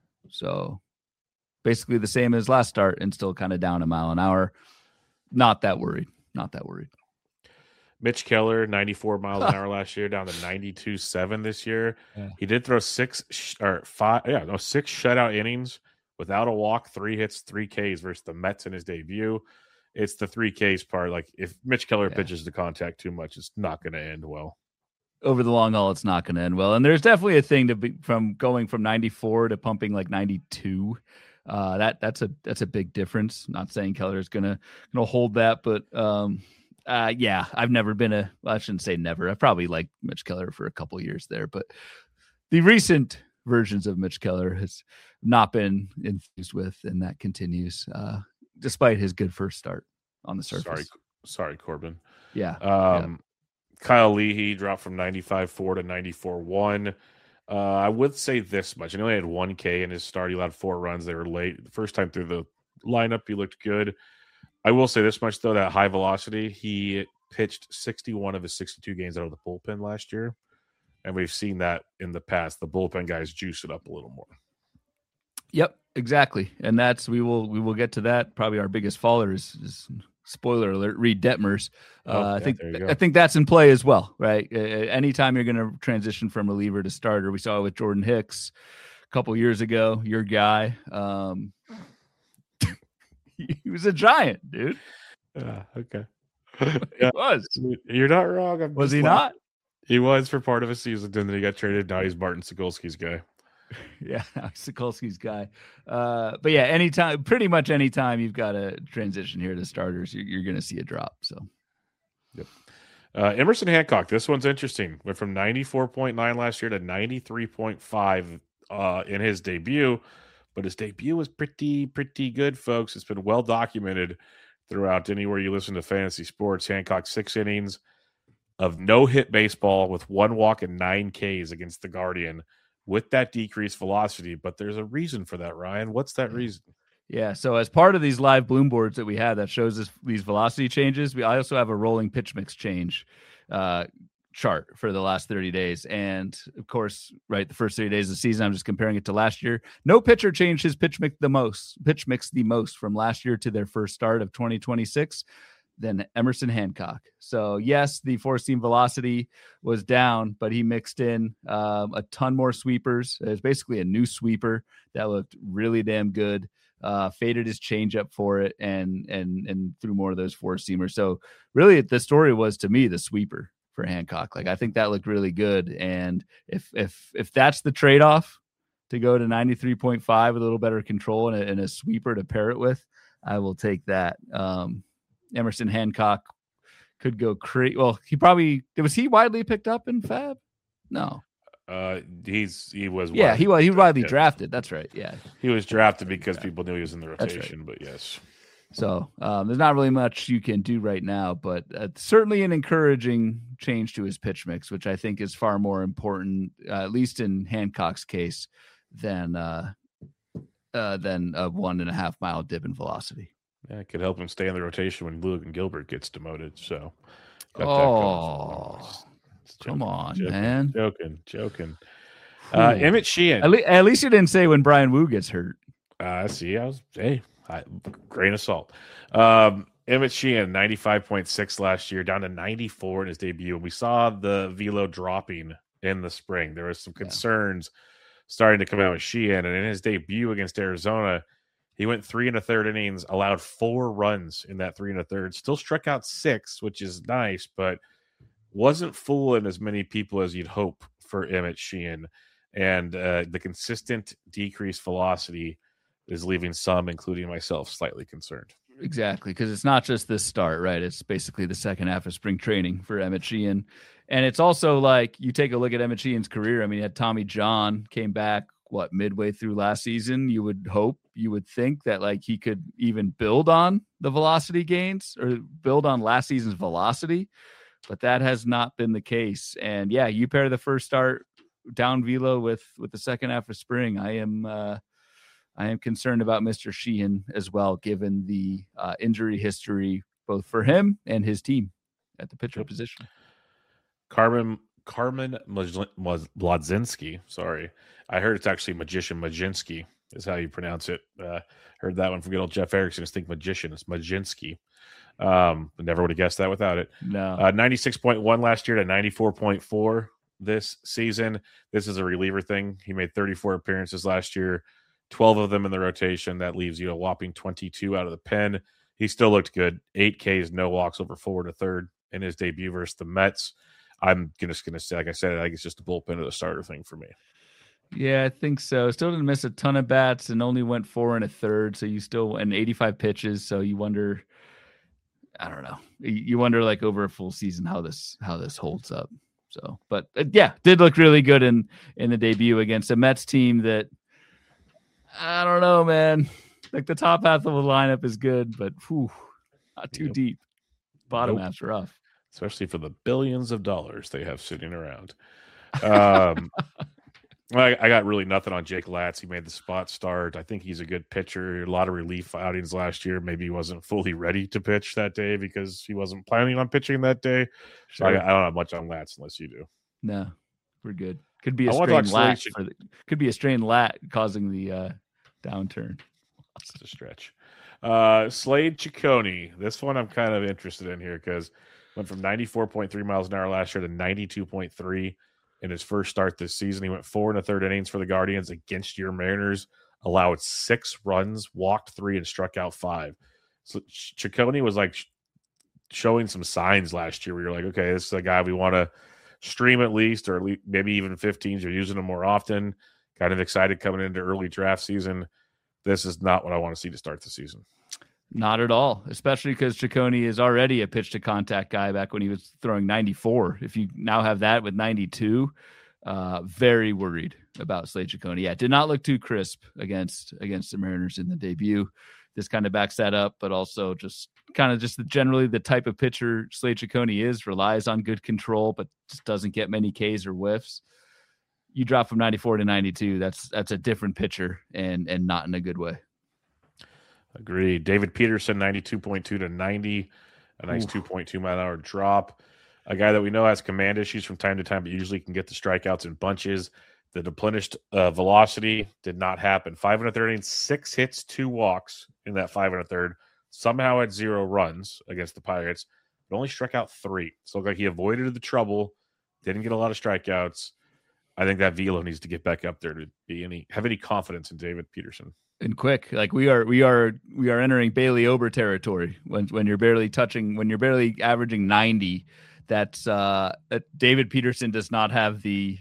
So basically the same as last start and still kind of down a mile an hour. Not that worried. Not that worried. Mitch Keller, ninety-four miles an hour last year, down to ninety-two point seven this year. Yeah. He did throw six sh- or five, yeah, no, six shutout innings without a walk, three hits, three Ks versus the Mets in his debut. It's the three Ks part. Like, if Mitch Keller Yeah. pitches to contact too much, it's not going to end well. Over the long haul, it's not going to end well. And there's definitely a thing to be from going from ninety-four to pumping like ninety-two. Uh, that that's a that's a big difference. Not saying Keller is gonna gonna hold that, but um, uh, yeah, I've never been a. Well, I shouldn't say never. I've probably liked Mitch Keller for a couple years there, but the recent versions of Mitch Keller has not been enthused with, and that continues uh, despite his good first start on the surface. Sorry, sorry, Corbin. Yeah. Um, yeah. Kyle Leahy dropped from ninety-five point four to ninety-four point one. Uh, I would say this much. I know he had one K in his start. He allowed four runs. They were late. The first time through the lineup, he looked good. I will say this much, though, that high velocity, he pitched sixty-one of his sixty-two games out of the bullpen last year. And we've seen that in the past. The bullpen guys juice it up a little more. Yep, exactly. And that's, we will, we will get to that. Probably our biggest faller is, is spoiler alert, Reed Detmers. Uh, oh, yeah, I think I think that's in play as well, right? Uh, anytime you're going to transition from reliever to starter, we saw it with Jordan Hicks a couple years ago. Your guy, um, he was a giant, dude. Uh, okay, yeah. He was. You're not wrong. I'm was he laughing. Not? He was for part of a season. Then he got traded. Now he's Martin Sikulski's guy. Yeah, Sikulski's guy. Uh, but yeah, anytime, pretty much anytime you've got a transition here to starters, you're, you're going to see a drop. So, yep. Uh, Emerson Hancock, this one's interesting. Went from ninety-four point nine last year to ninety-three point five uh, in his debut, but his debut was pretty, pretty good, folks. It's been well documented throughout anywhere you listen to fantasy sports. Hancock, six innings of no-hit baseball with one walk and nine Ks against the Guardian, with that decreased velocity. But there's a reason for that, Ryan. What's that reason? Yeah, so as part of these live bloom boards that we had that shows us these velocity changes, we also have a rolling pitch mix change uh, chart for the last thirty days. And of course, right, the first thirty days of the season, I'm just comparing it to last year. No pitcher changed his pitch mix the most, pitch mix the most from last year to their first start of twenty twenty-six. Than Emerson Hancock. So yes, the four seam velocity was down, but he mixed in um, a ton more sweepers. It was basically a new sweeper that looked really damn good. Uh, faded his changeup for it and and and threw more of those four seamers. So really, the story was to me the sweeper for Hancock. Like I think that looked really good. And if if if that's the trade off to go to ninety-three point five with a little better control and a, and a sweeper to pair it with, I will take that. Um, Emerson Hancock could go crazy. Well, he probably was he widely picked up in Fab? No. Uh, he's he was yeah he was he was widely drafted. That's right. Yeah, he was drafted because people knew he was in the rotation. Right. But yes, so um, there's not really much you can do right now, but uh, certainly an encouraging change to his pitch mix, which I think is far more important, uh, at least in Hancock's case, than uh, uh, than a one and a half mile dip in velocity. Yeah, it could help him stay in the rotation when Logan Gilbert gets demoted. So, oh, come on, joking, man. Joking, joking. Uh, Emmett Sheehan. At, le- at least you didn't say when Brian Wu gets hurt. Uh, see, I was, hey, I, grain of salt. Um, Emmett Sheehan, ninety-five point six last year, down to ninety-four in his debut. We saw the velo dropping in the spring. There was some concerns yeah. starting to come out with Sheehan. And in his debut against Arizona, he went three and a third innings, allowed four runs in that three and a third, still struck out six, which is nice, but wasn't fooling as many people as you'd hope for Emmett Sheehan. and uh, the consistent decreased velocity is leaving some, including myself, slightly concerned. Exactly, because it's not just this start, right? It's basically the second half of spring training for Emmett Sheehan. And it's also like you take a look at Emmett Sheehan's career. I mean, he had Tommy John, came back, what, midway through last season. You would hope, you would think that like he could even build on the velocity gains or build on last season's velocity, but that has not been the case. And yeah, you pair the first start down velo with with the second half of spring. I am uh, I am concerned about Mister Sheehan as well, given the uh, injury history both for him and his team at the pitcher position. Carmen Carmen Mlodzinski. Sorry, I heard it's actually Magician Majinski is how you pronounce it. Uh, heard that one from good old Jeff Erickson. Just think Magician. It's Majinski. Um, never would have guessed that without it. No, uh, ninety-six point one last year to ninety-four point four this season. This is a reliever thing. He made thirty-four appearances last year, twelve of them in the rotation. That leaves you a whopping twenty-two out of the pen. He still looked good. Eight Ks, no walks, over four and a third in his debut versus the Mets. I'm just going to say, like I said, I think it's just a bullpen or the starter thing for me. Yeah, I think so. Still didn't miss a ton of bats and only went four and a third. So you still, and eighty-five pitches. So you wonder, I don't know. You wonder like over a full season how this, how this holds up. So, but uh, yeah, did look really good in, in the debut against a Mets team that, I don't know, man. Like the top half of the lineup is good, but whew, not too yep. deep. Bottom nope. half's rough. Especially for the billions of dollars they have sitting around. Um, I, I got really nothing on Jake Latz. He made the spot start. I think he's a good pitcher. A lot of relief outings last year. Maybe he wasn't fully ready to pitch that day because he wasn't planning on pitching that day. So sure. I, I don't have much on Latz unless you do. No, we're good. Could be a strained lat. For the, could be a strained lat causing the uh, downturn. It's a stretch. Uh, Slade Ciccone. This one I'm kind of interested in here because went from ninety-four point three miles an hour last year to ninety-two point three in his first start this season. He went four and a third innings for the Guardians against your Mariners, allowed six runs, walked three, and struck out five. So Ciccone was like showing some signs last year where you're like, okay, this is a guy we want to stream at least, or at least maybe even fifteens. You're using him more often. Kind of excited coming into early draft season. This is not what I want to see to start the season. Not at all, especially because Ciccone is already a pitch to contact guy back when he was throwing ninety-four. If you now have that with ninety-two, uh, very worried about Slade Ciccone. Yeah, did not look too crisp against against the Mariners in the debut. This kind of backs that up, but also just kind of just the, generally the type of pitcher Slade Ciccone is, relies on good control, but just doesn't get many Ks or whiffs. You drop from ninety-four to ninety-two, that's that's a different pitcher and and not in a good way. Agreed. David Peterson, ninety-two point two to ninety, a nice Ooh. two point two mile an hour drop. A guy that we know has command issues from time to time, but usually can get the strikeouts in bunches. The depleted uh, velocity did not happen. Five and a third innings, six hits, two walks in that five and a third. Somehow had zero runs against the Pirates, but only struck out three. So it looked like he avoided the trouble, didn't get a lot of strikeouts. I think that velo needs to get back up there to be any have any confidence in David Peterson. And quick, like we are, we are, we are entering Bailey Ober territory when when you're barely touching, when you're barely averaging ninety. That's uh, that David Peterson does not have the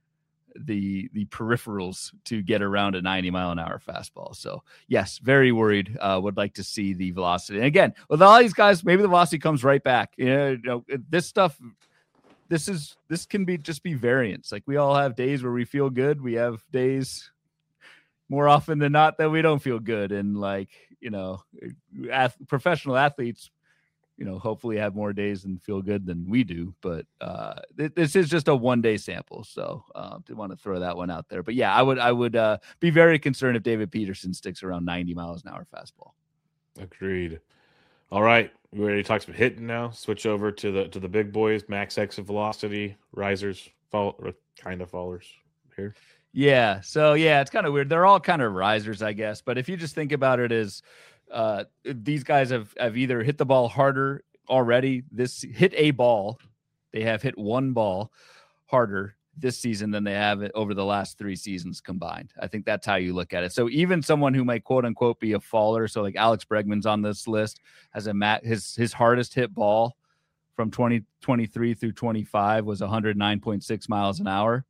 the the peripherals to get around a ninety mile an hour fastball. So yes, very worried. Uh, would like to see the velocity. And again, with all these guys, maybe the velocity comes right back. You know, you know this stuff. This is this can be just be variance. Like we all have days where we feel good. We have days more often than not that we don't feel good. And like, you know, ath- professional athletes, you know, hopefully have more days and feel good than we do. But uh, th- this is just a one day sample. So uh, did want to throw that one out there. But yeah, I would I would uh, be very concerned if David Peterson sticks around ninety miles an hour fastball. Agreed. All right. We already talked about hitting now. Switch over to the to the big boys, max exit velocity, risers, fall, kind of fallers here. Yeah. So, yeah, it's kind of weird. They're all kind of risers, I guess. But if you just think about it as uh, these guys have, have either hit the ball harder already, this hit a ball. They have hit one ball harder this season than they have it over the last three seasons combined. I think that's how you look at it. So even someone who might quote unquote be a faller, so like Alex Bregman's on this list, has a mat his his hardest hit ball from twenty twenty-three through twenty-five was one hundred nine point six miles an hour.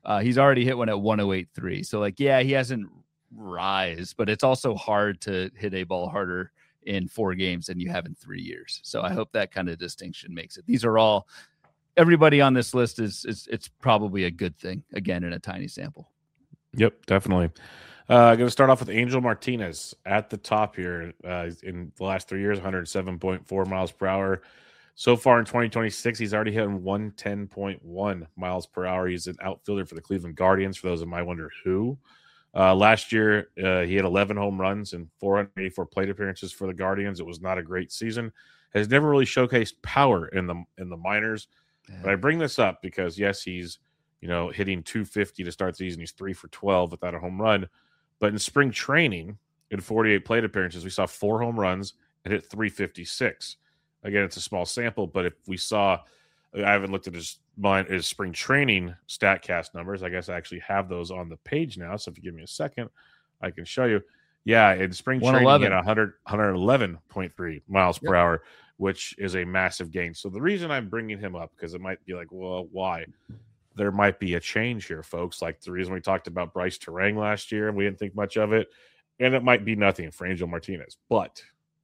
Uh, he's already hit one at one oh eight point three. So, like, yeah, he hasn't rise, but it's also hard to hit a ball harder in four games than you have in three years. So I hope that kind of distinction makes it. These are all, everybody on this list is, is it's probably a good thing, again, in a tiny sample. Yep, definitely. Uh, going to start off with Angel Martinez at the top here. Uh, in the last three years, one oh seven point four miles per hour. So far in twenty twenty-six, he's already hitting one ten point one miles per hour. He's an outfielder for the Cleveland Guardians, for those that might wonder who. Uh, last year, uh, he had eleven home runs and four hundred eighty-four plate appearances for the Guardians. It was not a great season. Has never really showcased power in the in the minors. Yeah. But I bring this up because, yes, he's you know hitting two fifty to start the season. He's three for twelve without a home run. But in spring training, in forty-eight plate appearances, we saw four home runs and hit three fifty-six. Again, it's a small sample, but if we saw, I haven't looked at his, his spring training StatCast numbers. I guess I actually have those on the page now. So if you give me a second, I can show you. Yeah, in spring training, he had one hundred, one eleven point three miles per yep. hour, which is a massive gain. So the reason I'm bringing him up, because it might be like, well, why? There might be a change here, folks. Like the reason we talked about Bryce Terang last year, and we didn't think much of it, and it might be nothing for Angel Martinez, but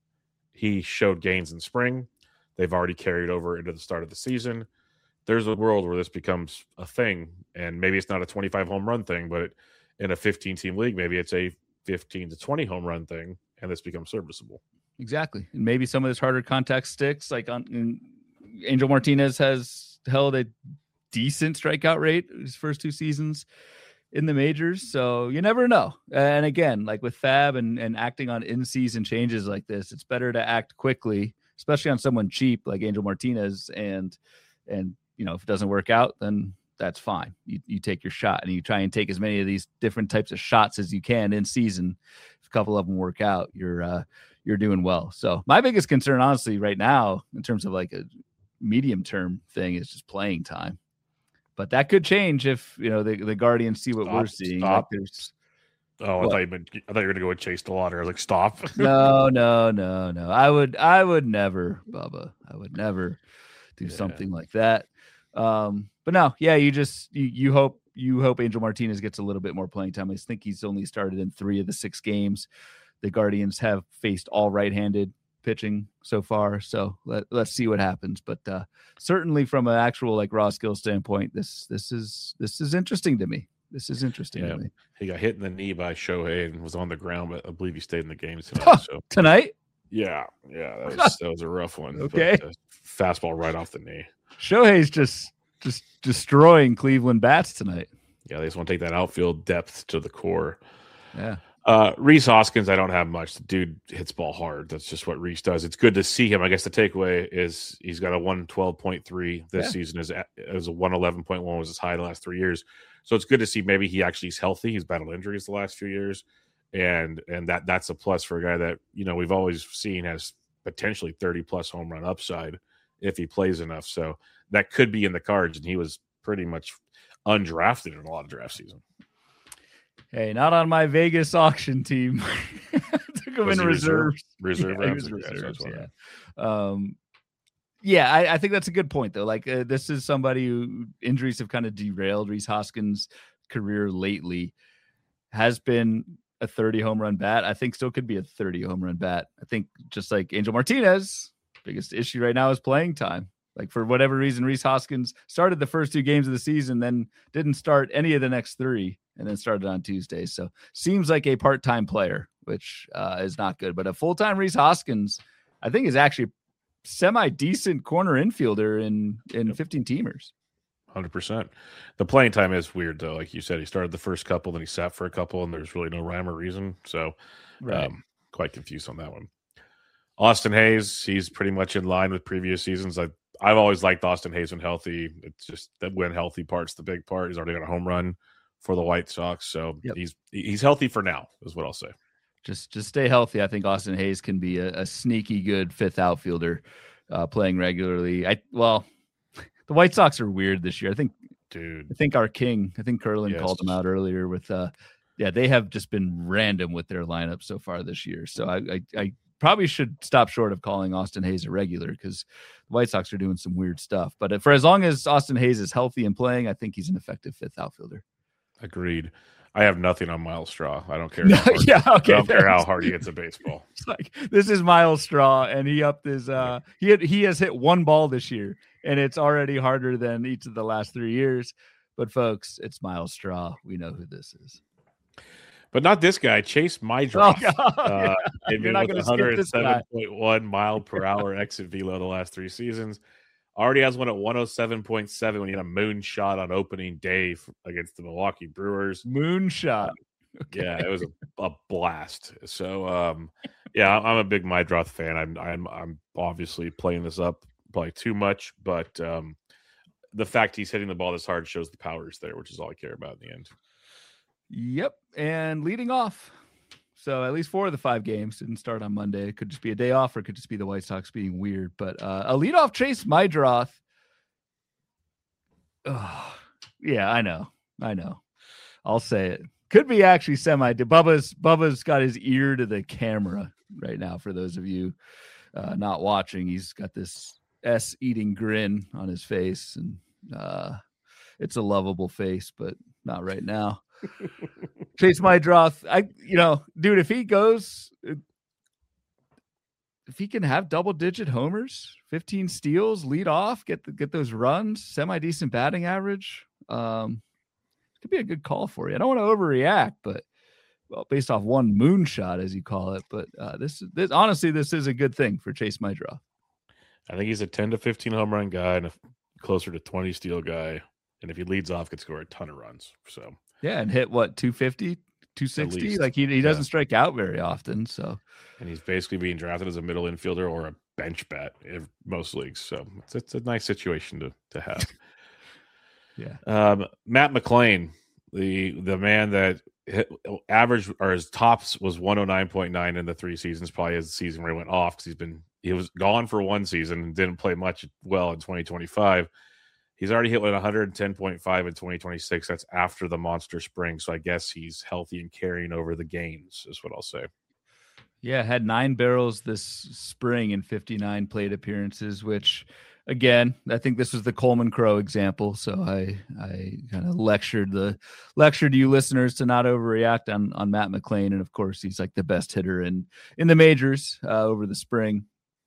he showed gains in spring. They've already carried over into the start of the season. There's a world where this becomes a thing, and maybe it's not a twenty-five home run thing, but in a fifteen-team league, maybe it's a fifteen to twenty home run thing, and this becomes serviceable. Exactly. And maybe some of this harder contact sticks. Like on Angel Martinez has held a decent strikeout rate his first two seasons in the majors, so you never know. And again, like with Fab and, and acting on in-season changes like this, it's better to act quickly, especially on someone cheap like Angel Martinez. And, and you know, if it doesn't work out, then that's fine. You, you take your shot and you try and take as many of these different types of shots as you can in season. If a couple of them work out, you're, uh, you're doing well. So my biggest concern, honestly, right now, in terms of like a medium term thing, is just playing time. But that could change if, you know, the, the Guardians see what stop, we're seeing. Stop. Like oh, I thought, you meant, I thought you were going to go with Chase DeLauder. I was like, stop. no, no, no, no. I would, I would never, Bubba. I would never do yeah. something like that. Um, but no, yeah, you just, you, you hope, you hope Angel Martinez gets a little bit more playing time. I think he's only started in three of the six games. The Guardians have faced all right-handed pitching so far, so let, let's see what happens. But uh certainly from an actual like raw skill standpoint, this this is this is interesting to me. This is interesting yeah. to me. He got hit in the knee by Shohei and was on the ground, but I believe he stayed in the game tonight. So tonight? Yeah, yeah, that was that was a rough one. Okay, but, uh, fastball right off the knee. Shohei's just just destroying Cleveland bats tonight. Yeah, they just want to take that outfield depth to the core. Yeah. Uh, Rhys Hoskins, I don't have much. The dude hits ball hard. That's just what Rhys does. It's good to see him. I guess the takeaway is he's got a one twelve point three this yeah. season. Is as a one eleven point one was his high the last three years. So it's good to see maybe he actually is healthy. He's battled injuries the last few years, and and that that's a plus for a guy that you know we've always seen has potentially thirty plus home run upside if he plays enough. So that could be in the cards, and he was pretty much undrafted in a lot of draft season. Hey, not on my Vegas auction team. Took him was in reserves. Reserve, reserve yeah, was reserves. Yeah, um, yeah. I, I think that's a good point, though. Like, uh, this is somebody who injuries have kind of derailed Rhys Hoskins' career lately. Has been a thirty home run bat. I think still could be a thirty home run bat. I think just like Angel Martinez, biggest issue right now is playing time. Like, for whatever reason, Rhys Hoskins started the first two games of the season, then didn't start any of the next three, and then started on Tuesday. So seems like a part-time player, which uh, is not good. But a full-time Rhys Hoskins, I think, is actually semi-decent corner infielder in, in fifteen-teamers. one hundred percent. The playing time is weird, though. Like you said, he started the first couple, then he sat for a couple, and there's really no rhyme or reason. So right. um, quite confused on that one. Austin Hayes, he's pretty much in line with previous seasons. I I've always liked Austin Hayes when healthy. It's just that when healthy part's the big part. He's already got a home run for the White Sox, so yep. he's he's healthy for now, is what I'll say. Just just stay healthy. I think Austin Hayes can be a, a sneaky good fifth outfielder, uh, playing regularly. I well, the White Sox are weird this year. I think, dude. I think our king. I think Curlin yes. called them out earlier with, uh, yeah, they have just been random with their lineup so far this year. So I I. I probably should stop short of calling Austin Hayes a regular because the White Sox are doing some weird stuff. But for as long as Austin Hayes is healthy and playing, I think he's an effective fifth outfielder. Agreed. I have nothing on Miles Straw. I don't care. No, how hard, yeah, okay. I don't care how hard he hits a baseball. It's like this is Miles Straw, and he upped his. Uh, he had, he has hit one ball this year, and it's already harder than each of the last three years. But folks, it's Miles Straw. We know who this is. But not this guy, Chase Meidroth. Oh, uh, yeah. You're not going to skip this guy. one hundred seven point one mile per hour exit velo the last three seasons. Already has one at one oh seven point seven when he had a moonshot on opening day against the Milwaukee Brewers. Moonshot. Okay. Yeah, it was a, a blast. So, um, yeah, I'm a big Meidroth fan. I'm, I'm, I'm obviously playing this up probably too much, but um, the fact he's hitting the ball this hard shows the power's there, which is all I care about in the end. Yep, and leading off. So at least four of the five games didn't start on Monday. It could just be a day off, or it could just be the White Sox being weird. But uh, a leadoff Chase Meidroth. Oh, yeah, I know. I know. I'll say it. Could be actually semi. Bubba's Bubba's got his ear to the camera right now. For those of you uh, not watching, he's got this S-eating grin on his face, and uh, it's a lovable face, but not right now. Chase Meidroth, I you know, dude, if he goes, if he can have double digit homers, fifteen steals, lead off, get the, get those runs, semi decent batting average, um, could be a good call for you. I don't want to overreact, but well, based off one moonshot, as you call it, but uh, this this honestly, this is a good thing for Chase Meidroth. I think he's a ten to fifteen home run guy and a closer to twenty steal guy, and if he leads off, could score a ton of runs. So. Yeah, and hit what, two fifty, two sixty? Like he he doesn't yeah. strike out very often. So, and he's basically being drafted as a middle infielder or a bench bat in most leagues. So it's, it's a nice situation to to have. yeah. Um, Matt McLain, the the man that hit, average or his tops was one oh nine point nine in the three seasons. Probably his season where he went off because he's been he was gone for one season and didn't play much well in twenty twenty-five. He's already hit with one ten point five in twenty twenty-six. That's after the monster spring. So I guess he's healthy and carrying over the games is what I'll say. Yeah, had nine barrels this spring in fifty-nine plate appearances, which, again, I think this was the Coleman Crow example. So I I kind of lectured the lectured you listeners to not overreact on, on Matt McLain. And, of course, he's like the best hitter in, in the majors uh, over the spring.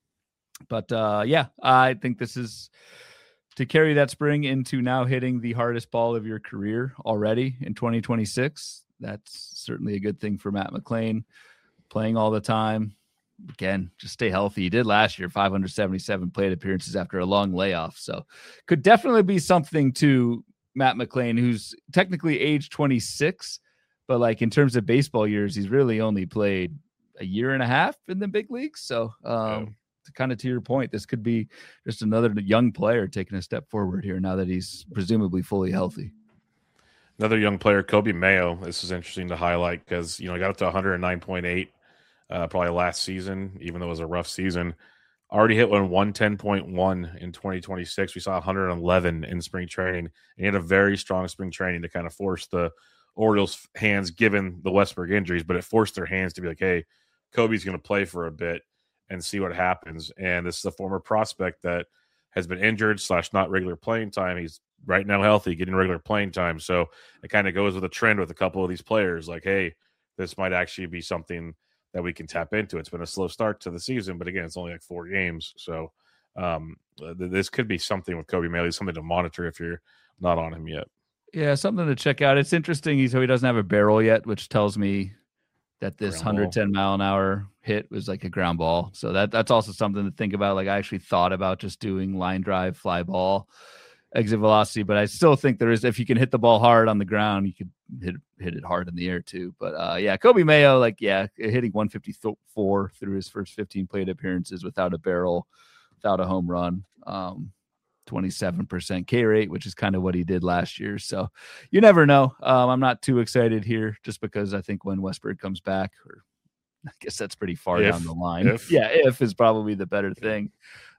But, uh, yeah, I think this is – to carry that spring into now hitting the hardest ball of your career already in twenty twenty-six, that's certainly a good thing for Matt McLain. Playing all the time. Again, just stay healthy. He did last year, five hundred seventy-seven plate appearances after a long layoff. So could definitely be something to Matt McLain, who's technically age twenty-six, but like in terms of baseball years, he's really only played a year and a half in the big leagues. So, um, yeah. Kind of to your point, this could be just another young player taking a step forward here now that he's presumably fully healthy. Another young player, Kobe Mayo. This is interesting to highlight because, you know, he got up to one oh nine point eight uh, probably last season, even though it was a rough season. Already hit one one ten point one in twenty twenty-six. We saw one eleven in spring training. And he had a very strong spring training to kind of force the Orioles' hands, given the Westberg injuries, but it forced their hands to be like, hey, Kobe's going to play for a bit and see what happens. And this is a former prospect that has been injured slash not regular playing time. He's right now healthy, getting regular playing time. So it kind of goes with a trend with a couple of these players. Like, hey, this might actually be something that we can tap into. It's been a slow start to the season, but again, it's only like four games. So um, this could be something with Kobe Mayo, something to monitor if you're not on him yet. Yeah, something to check out. It's interesting. So he doesn't have a barrel yet, which tells me that this one hundred ten mile an hour hit was like a ground ball. So that that's also something to think about. Like I actually thought about just doing line drive, fly ball, exit velocity, but I still think there is, if you can hit the ball hard on the ground, you could hit, hit it hard in the air too. But uh, yeah, Kobe Mayo, like, yeah, hitting one fifty-four through his first fifteen plate appearances without a barrel, without a home run. Um, twenty-seven percent K rate, which is kind of what he did last year. So you never know. Um, I'm not too excited here just because I think when Westberg comes back, or I guess that's pretty far if, down the line. If. Yeah, if is probably the better thing.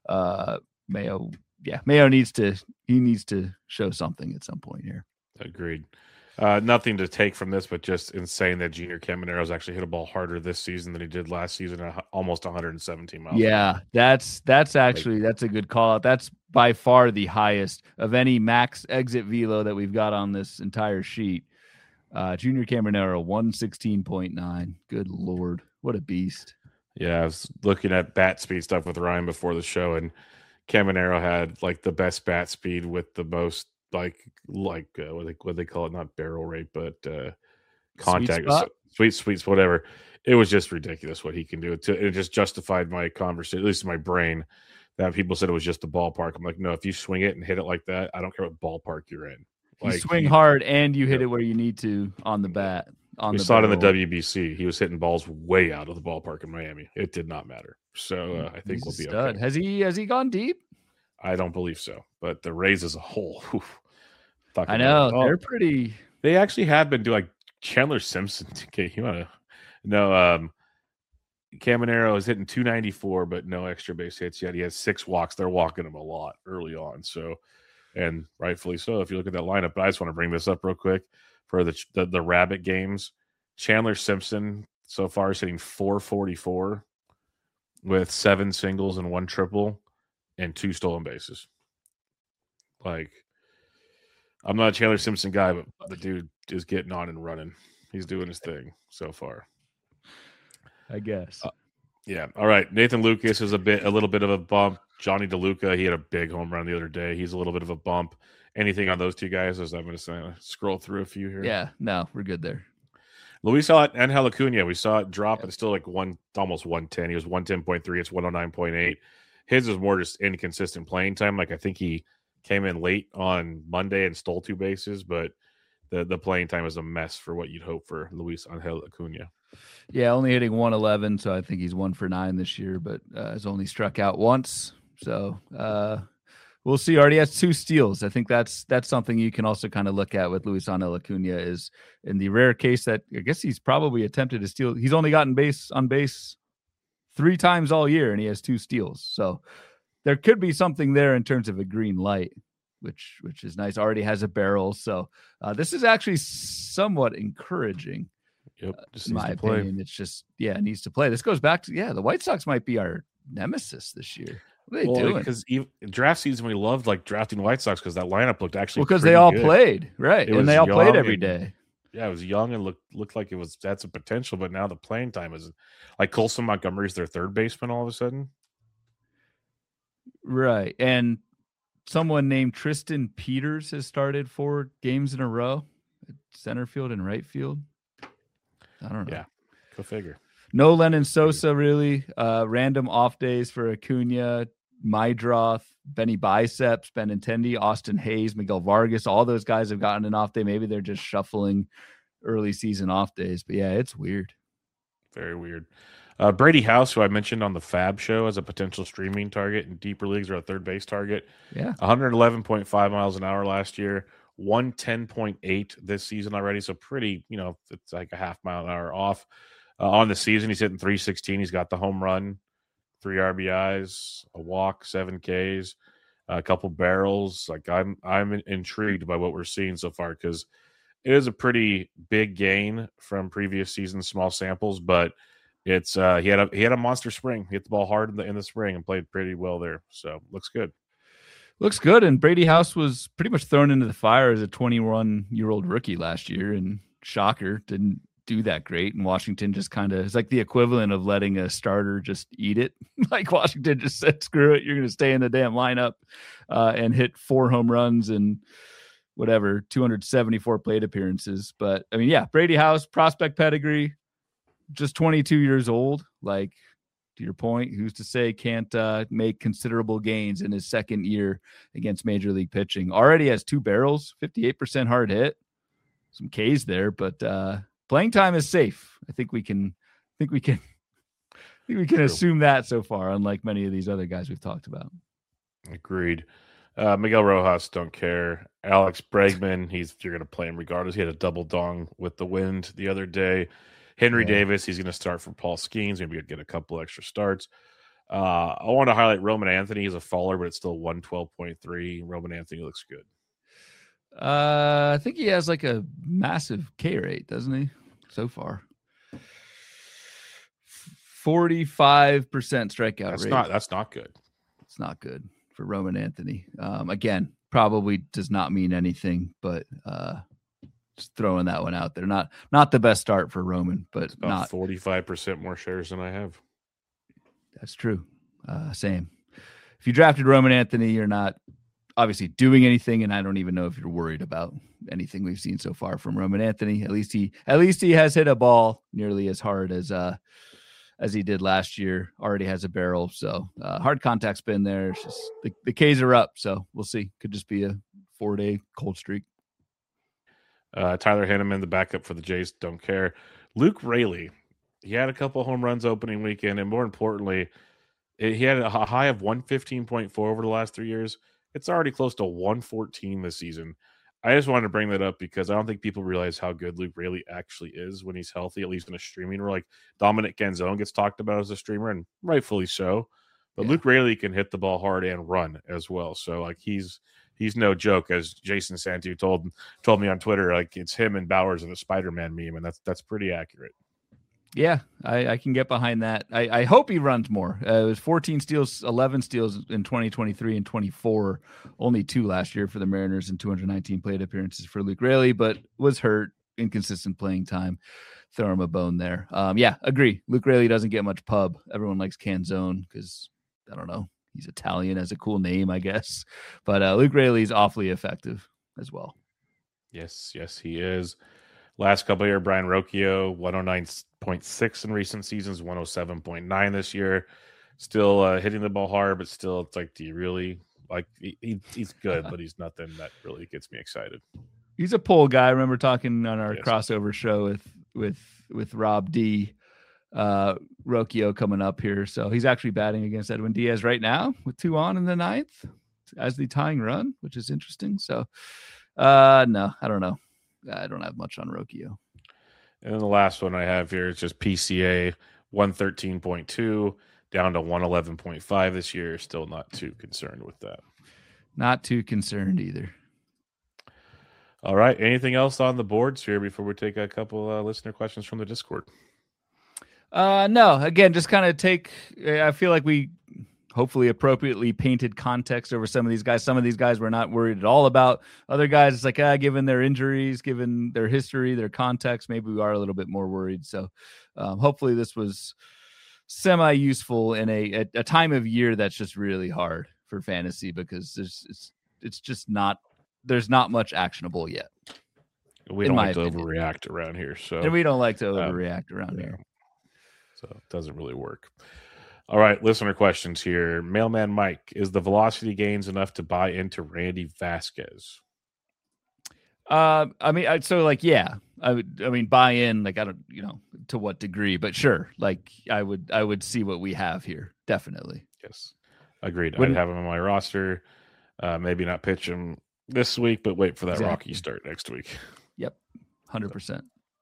Uh, Mayo, yeah, Mayo needs to, he needs to show something at some point here. Agreed. Uh, nothing to take from this, but just insane that Junior Camanero's actually hit a ball harder this season than he did last season at almost one hundred seventeen miles. Yeah, that's that's actually that's a good call out. That's by far the highest of any max exit velo that we've got on this entire sheet. Uh, Junior Caminero, one sixteen point nine. Good Lord. What a beast. Yeah, I was looking at bat speed stuff with Ryan before the show, and Caminero had like the best bat speed with the most like like uh, what they what they call it, not barrel rate, but uh, Sweet contact, spot. sweet sweets, whatever. It was just ridiculous what he can do. It, it just justified my conversation, at least in my brain, that people said it was just the ballpark. I'm like, no, if you swing it and hit it like that, I don't care what ballpark you're in. You Like swing he, hard and you hit yeah. it where you need to on the bat. On we the saw it in the barrel. W B C. He was hitting balls way out of the ballpark in Miami. It did not matter. So uh, I think He's we'll a be stud. okay. Has he has he gone deep? I don't believe so, but the Rays as a whole, whew, talk I know about, oh, they're pretty. they actually have been doing like Chandler Simpson. Okay, you want to no? Um, Caminero is hitting two ninety-four, but no extra base hits yet. He has six walks. They're walking him a lot early on, so and rightfully so. If you look at that lineup, but I just want to bring this up real quick for the the, the Rabbit games. Chandler Simpson so far is hitting four forty-four with seven singles and one triple and two stolen bases. Like, I'm not a Chandler Simpson guy, but the dude is getting on and running. He's doing his thing so far, I guess. Uh, yeah. All right. Nathan Lucas is a bit, a little bit of a bump. Johnny DeLuca, he had a big home run the other day. He's a little bit of a bump. Anything on those two guys? As I'm going to scroll through a few here. Yeah. No, we're good there. Luis Angel Acuna, we saw it drop. Yep. It's still like one, almost one ten. He was one ten point three. It's one oh nine point eight. His was more just inconsistent playing time. Like I think he came in late on Monday and stole two bases, but the, the playing time is a mess for what you'd hope for Luis Angel Acuna. Yeah, only hitting one eleven, so I think he's one for nine this year, but uh, has only struck out once. So uh, we'll see. Already has two steals. I think that's that's something you can also kind of look at with Luis Angel Acuna is in the rare case that I guess he's probably attempted to steal. He's only gotten base on base three times all year, and he has two steals. So there could be something there in terms of a green light, which which is nice. Already has a barrel. So uh, this is actually somewhat encouraging. Yep, just in my opinion, play. It's just yeah, it needs to play. This goes back to yeah, the White Sox might be our nemesis this year. What are they well, doing? Because draft season, we loved like drafting White Sox because that lineup looked actually because well, they all good. played right, it and they all played every and, day. Yeah, it was young and looked looked like it was that's a potential, but now the playing time is like Colson Montgomery's their third baseman all of a sudden. Right, and someone named Tristan Peters has started four games in a row at center field and right field. I don't know. Yeah, go figure. No Lennon Sosa, really. Uh, random off days for Acuna, Mydroth, Benny Biceps, Benintendi, Austin Hayes, Miguel Vargas. All those guys have gotten an off day. Maybe they're just shuffling early season off days. But, yeah, it's weird. Very weird. Uh, Brady House, who I mentioned on the Fab show as a potential streaming target in deeper leagues or a third base target. Yeah. one eleven point five miles an hour last year. one ten point eight this season already, so pretty, you know, it's like a half mile an hour off. Uh, on the season, he's hitting three sixteen. He's got the home run, three R B Is, a walk, seven Ks, a couple barrels. Like I'm, I'm intrigued by what we're seeing so far because it is a pretty big gain from previous seasons, small samples, but it's uh, he had a he had a monster spring. He hit the ball hard in the in the spring and played pretty well there. So looks good. Looks good. And Brady House was pretty much thrown into the fire as a twenty-one-year-old rookie last year. And shocker, didn't do that great. And Washington just kind of, it's like the equivalent of letting a starter just eat it. Like Washington just said, screw it. You're going to stay in the damn lineup uh, and hit four home runs and whatever, two hundred seventy-four plate appearances. But, I mean, yeah, Brady House, prospect pedigree, just twenty-two years old. Like, to your point, who's to say can't uh, make considerable gains in his second year against major league pitching? Already has two barrels, fifty-eight percent hard hit, some Ks there, but uh, playing time is safe. I think we can, I think we can, I think we can True. assume that so far, unlike many of these other guys we've talked about. Agreed. Uh, Miguel Rojas, don't care. Alex Bregman, he's you're going to play him regardless. He had a double dong with the Wind the other day. Henry yeah. Davis, he's going to start for Paul Skeens. Maybe get a couple extra starts. Uh, I want to highlight Roman Anthony. He's a faller, but it's still one twelve point three. Roman Anthony looks good. Uh, I think he has like a massive K rate, doesn't he? So far, forty-five percent strikeout that's rate. Not, that's not good. It's not good for Roman Anthony. Um, again, probably does not mean anything, but uh, Just throwing that one out there. Not not the best start for Roman, but It's about not forty-five percent more shares than I have. That's true. Uh, same. If you drafted Roman Anthony, you're not obviously doing anything, and I don't even know if you're worried about anything we've seen so far from Roman Anthony. At least he, at least he has hit a ball nearly as hard as uh, as he did last year. Already has a barrel, so uh, hard contact's been there. It's just the, the K's are up, so we'll see. Could just be a four day cold streak. Uh, Tyler Henneman, the backup for the Jays, don't care. Luke Raley, he had a couple home runs opening weekend, and more importantly, it, he had a high of one fifteen point four over the last three years. It's already close to one fourteen this season. I just wanted to bring that up because I don't think people realize how good Luke Raley actually is when he's healthy, at least in a streaming where like Dominic Canzone gets talked about as a streamer, and rightfully so. But yeah. Luke Raley can hit the ball hard and run as well. So like he's he's no joke, as Jason Santu told told me on Twitter. Like it's him and Bowers of the Spider-Man meme, and that's that's pretty accurate. Yeah, I, I can get behind that. I, I hope he runs more. Uh, it was fourteen steals, eleven steals in twenty twenty-three and twenty-four. Only two last year for the Mariners and two hundred nineteen plate appearances for Luke Raley, but was hurt, inconsistent playing time. Throw him a bone there. Um, yeah, agree. Luke Raley doesn't get much pub. Everyone likes Canzone because, I don't know, he's Italian, has a cool name, I guess. But uh, Luke Raley is awfully effective as well. Yes, yes, he is. Last couple of years, Brian Rocchio, one oh nine point six in recent seasons, one oh seven point nine this year. Still uh, hitting the ball hard, but still, it's like, do you really like? He, he, he's good, but he's nothing that really gets me excited. He's a pull guy. I remember talking on our yes. crossover show with with with Rob D. Uh, Rocchio coming up here, so he's actually batting against Edwin Diaz right now with two on in the ninth as the tying run, which is interesting. So, uh, no, I don't know. I don't have much on Rocchio. And then the last one I have here is just P C A one thirteen point two down to one eleven point five this year. Still not too concerned with that. Not too concerned either. All right. Anything else on the boards here before we take a couple uh, listener questions from the Discord? Uh, no, again, just kind of take, I feel like we hopefully appropriately painted context over some of these guys. Some of these guys we're not worried at all about. Other guys, it's like, ah, given their injuries, given their history, their context, maybe we are a little bit more worried. So um, hopefully this was semi-useful in a, a, a time of year that's just really hard for fantasy because there's it's it's just not, there's not much actionable yet. We don't like to opinion. overreact around here. So and we don't like to overreact um, around yeah. here. So it doesn't really work. All right, listener questions here. Mailman Mike, is the velocity gains enough to buy into Randy Vasquez? Uh, I mean, I, so like, yeah, I would, I mean, buy in, like, I don't, you know, to what degree, but sure. Like I would, I would see what we have here. Definitely. Yes. Agreed. Wouldn't, I'd have him on my roster. Uh, maybe not pitch him this week, but wait for that exactly. Rocky start next week. Yep. one hundred percent.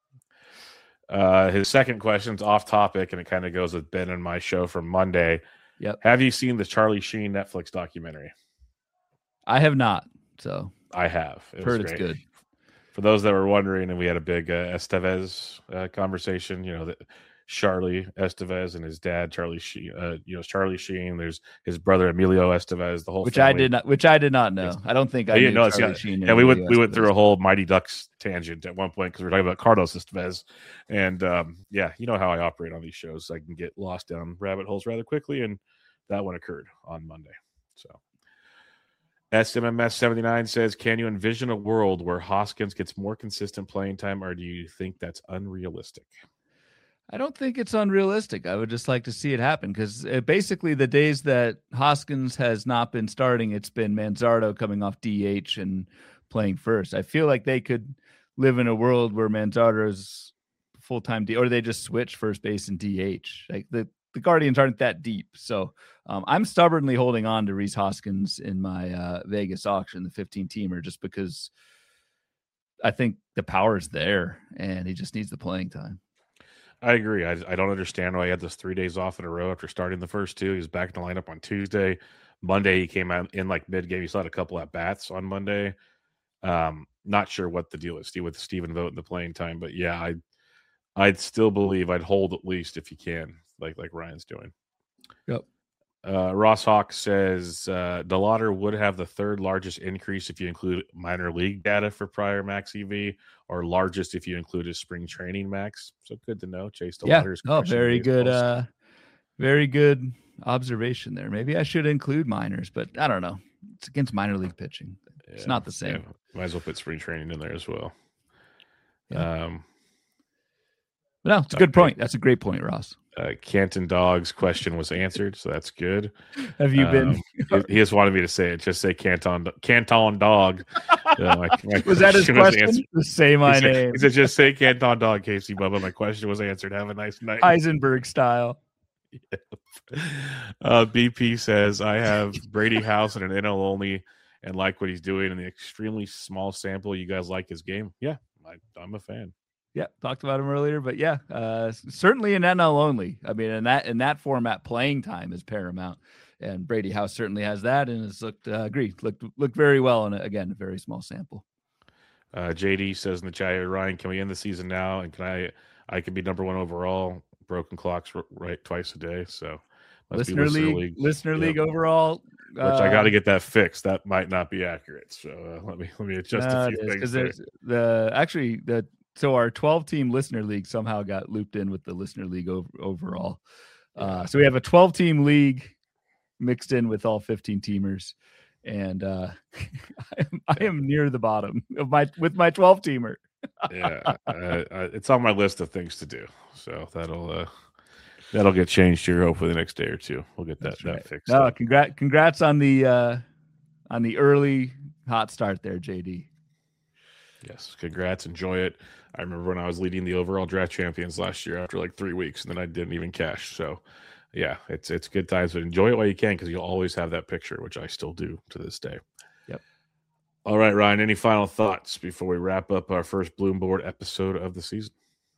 Uh, his second question's off topic, and it kind of goes with Ben and my show from Monday. Yep. Have you seen the Charlie Sheen Netflix documentary? I have not. So I have. It heard was it's great. good. For those that were wondering, and we had a big uh, Estevez uh, conversation, you know, that Charlie Estevez and his dad, Charlie Sheen, uh, you know, Charlie Sheen. There's his brother Emilio Estevez. The whole which family. I did not, which I did not know. Yes. I don't think I yeah, knew no, Charlie yeah, Sheen. Yeah, we went Emilio we went Estevez. through a whole Mighty Ducks tangent at one point because we were talking about Carlos Estevez, and um, yeah, you know how I operate on these shows. I can get lost down rabbit holes rather quickly, and that one occurred on Monday. So. S M M S seventy-nine says, can you envision a world where Hoskins gets more consistent playing time, or do you think that's unrealistic? I don't think it's unrealistic. I would just like to see it happen because basically the days that Hoskins has not been starting, it's been Manzardo coming off D H and playing first. I feel like they could live in a world where Manzardo's full-time D, or they just switch first base and D H. Like the, the Guardians aren't that deep. So um, I'm stubbornly holding on to Rhys Hoskins in my uh, Vegas auction, the fifteen teamer, just because I think the power's there and he just needs the playing time. I agree. I, I don't understand why he had those three days off in a row after starting the first two. He was back in the lineup on Tuesday. Monday, he came out in like mid-game. He still had a couple at bats on Monday. Um, not sure what the deal is with Stephen Vogt in the playing time, but yeah, I, I'd still believe I'd hold at least if you can, like like Ryan's doing. Yep. Uh, Ross Hawk says uh, DeLauder would have the third largest increase if you include minor league data for prior max E V, or largest if you include his spring training max. So good to know. Chase DeLauder is yeah. Oh, very good. Uh, very good observation there. Maybe I should include minors, but I don't know. It's against minor league pitching. It's yeah, not the same. Yeah. Might as well put spring training in there as well. Yeah. Um, but no, it's a good point. That's a great point, Ross. Uh, Canton Dog's question was answered, so that's good. Have you um, been? he, he just wanted me to say it. Just say Canton Canton Dog. Uh, my, my was that his question? Was just say my he name. Said, he said, "Just say Canton Dog, Casey Bubba." My question was answered. Have a nice night. Heisenberg style. Yeah. Uh, B P says, "I have Brady House and an N L only, and like what he's doing in the extremely small sample. You guys like his game? Yeah, I, I'm a fan." Yeah, talked about him earlier, but yeah, uh, certainly an N L only. I mean, in that in that format, playing time is paramount, and Brady House certainly has that, and has looked uh, agreed looked looked very well, and again, a very small sample. Uh, J D says in the chat, Ryan, can we end the season now? And can I I could be number one overall? Broken clocks right twice a day, so listener, listener league, league, listener yep. league overall. Which uh, I got to get that fixed. That might not be accurate, so uh, let me let me adjust uh, a few things. Because the actually the. So our twelve team listener league somehow got looped in with the listener league over, overall. Uh, so we have a twelve team league mixed in with all fifteen teamers. And uh, I, am, I am near the bottom of my, with my twelve teamer. yeah. Uh, it's on my list of things to do. So that'll, uh, that'll get changed here hopefully the next day or two. We'll get that, That's right. that fixed. No, congrats, congrats on the, uh, on the early hot start there, J D. Yes. Congrats. Enjoy it. I remember when I was leading the overall draft champions last year after like three weeks, and then I didn't even cash. So, yeah, it's it's good times, but enjoy it while you can because you'll always have that picture, which I still do to this day. Yep. All right, Ryan, any final thoughts before we wrap up our first Bloom Board episode of the season?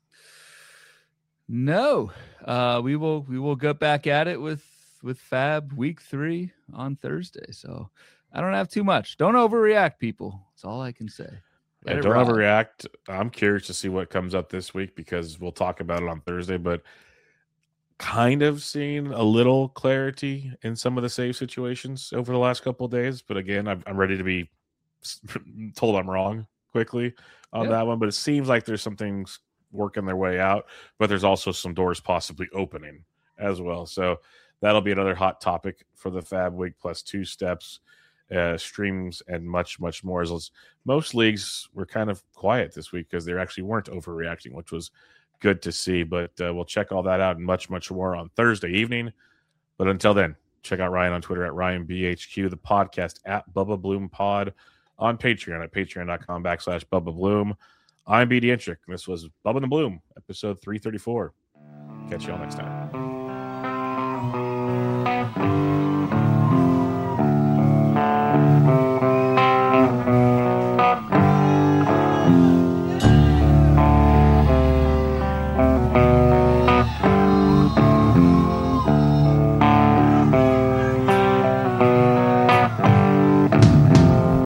No. Uh, we will we will get back at it with, with Fab week three on Thursday. So I don't have too much. Don't overreact, people. That's all I can say. Yeah, don't ride. overreact. I'm curious to see what comes up this week because we'll talk about it on Thursday, but kind of seeing a little clarity in some of the save situations over the last couple of days. But again, I'm, I'm ready to be told I'm wrong quickly on yep. that one. But it seems like there's some things working their way out, but there's also some doors possibly opening as well. So that'll be another hot topic for the Fab Week plus two steps. Uh, streams and much, much more. As most leagues were kind of quiet this week because they actually weren't overreacting, which was good to see. But uh, we'll check all that out and much, much more on Thursday evening. But until then, check out Ryan on Twitter at Ryan B H Q, the podcast at Bubba Bloom Pod, on Patreon at patreon.com backslash Bubba Bloom. I'm B D Intric. This was Bubba the Bloom, episode three thirty-four. Catch you all next time. Thank you.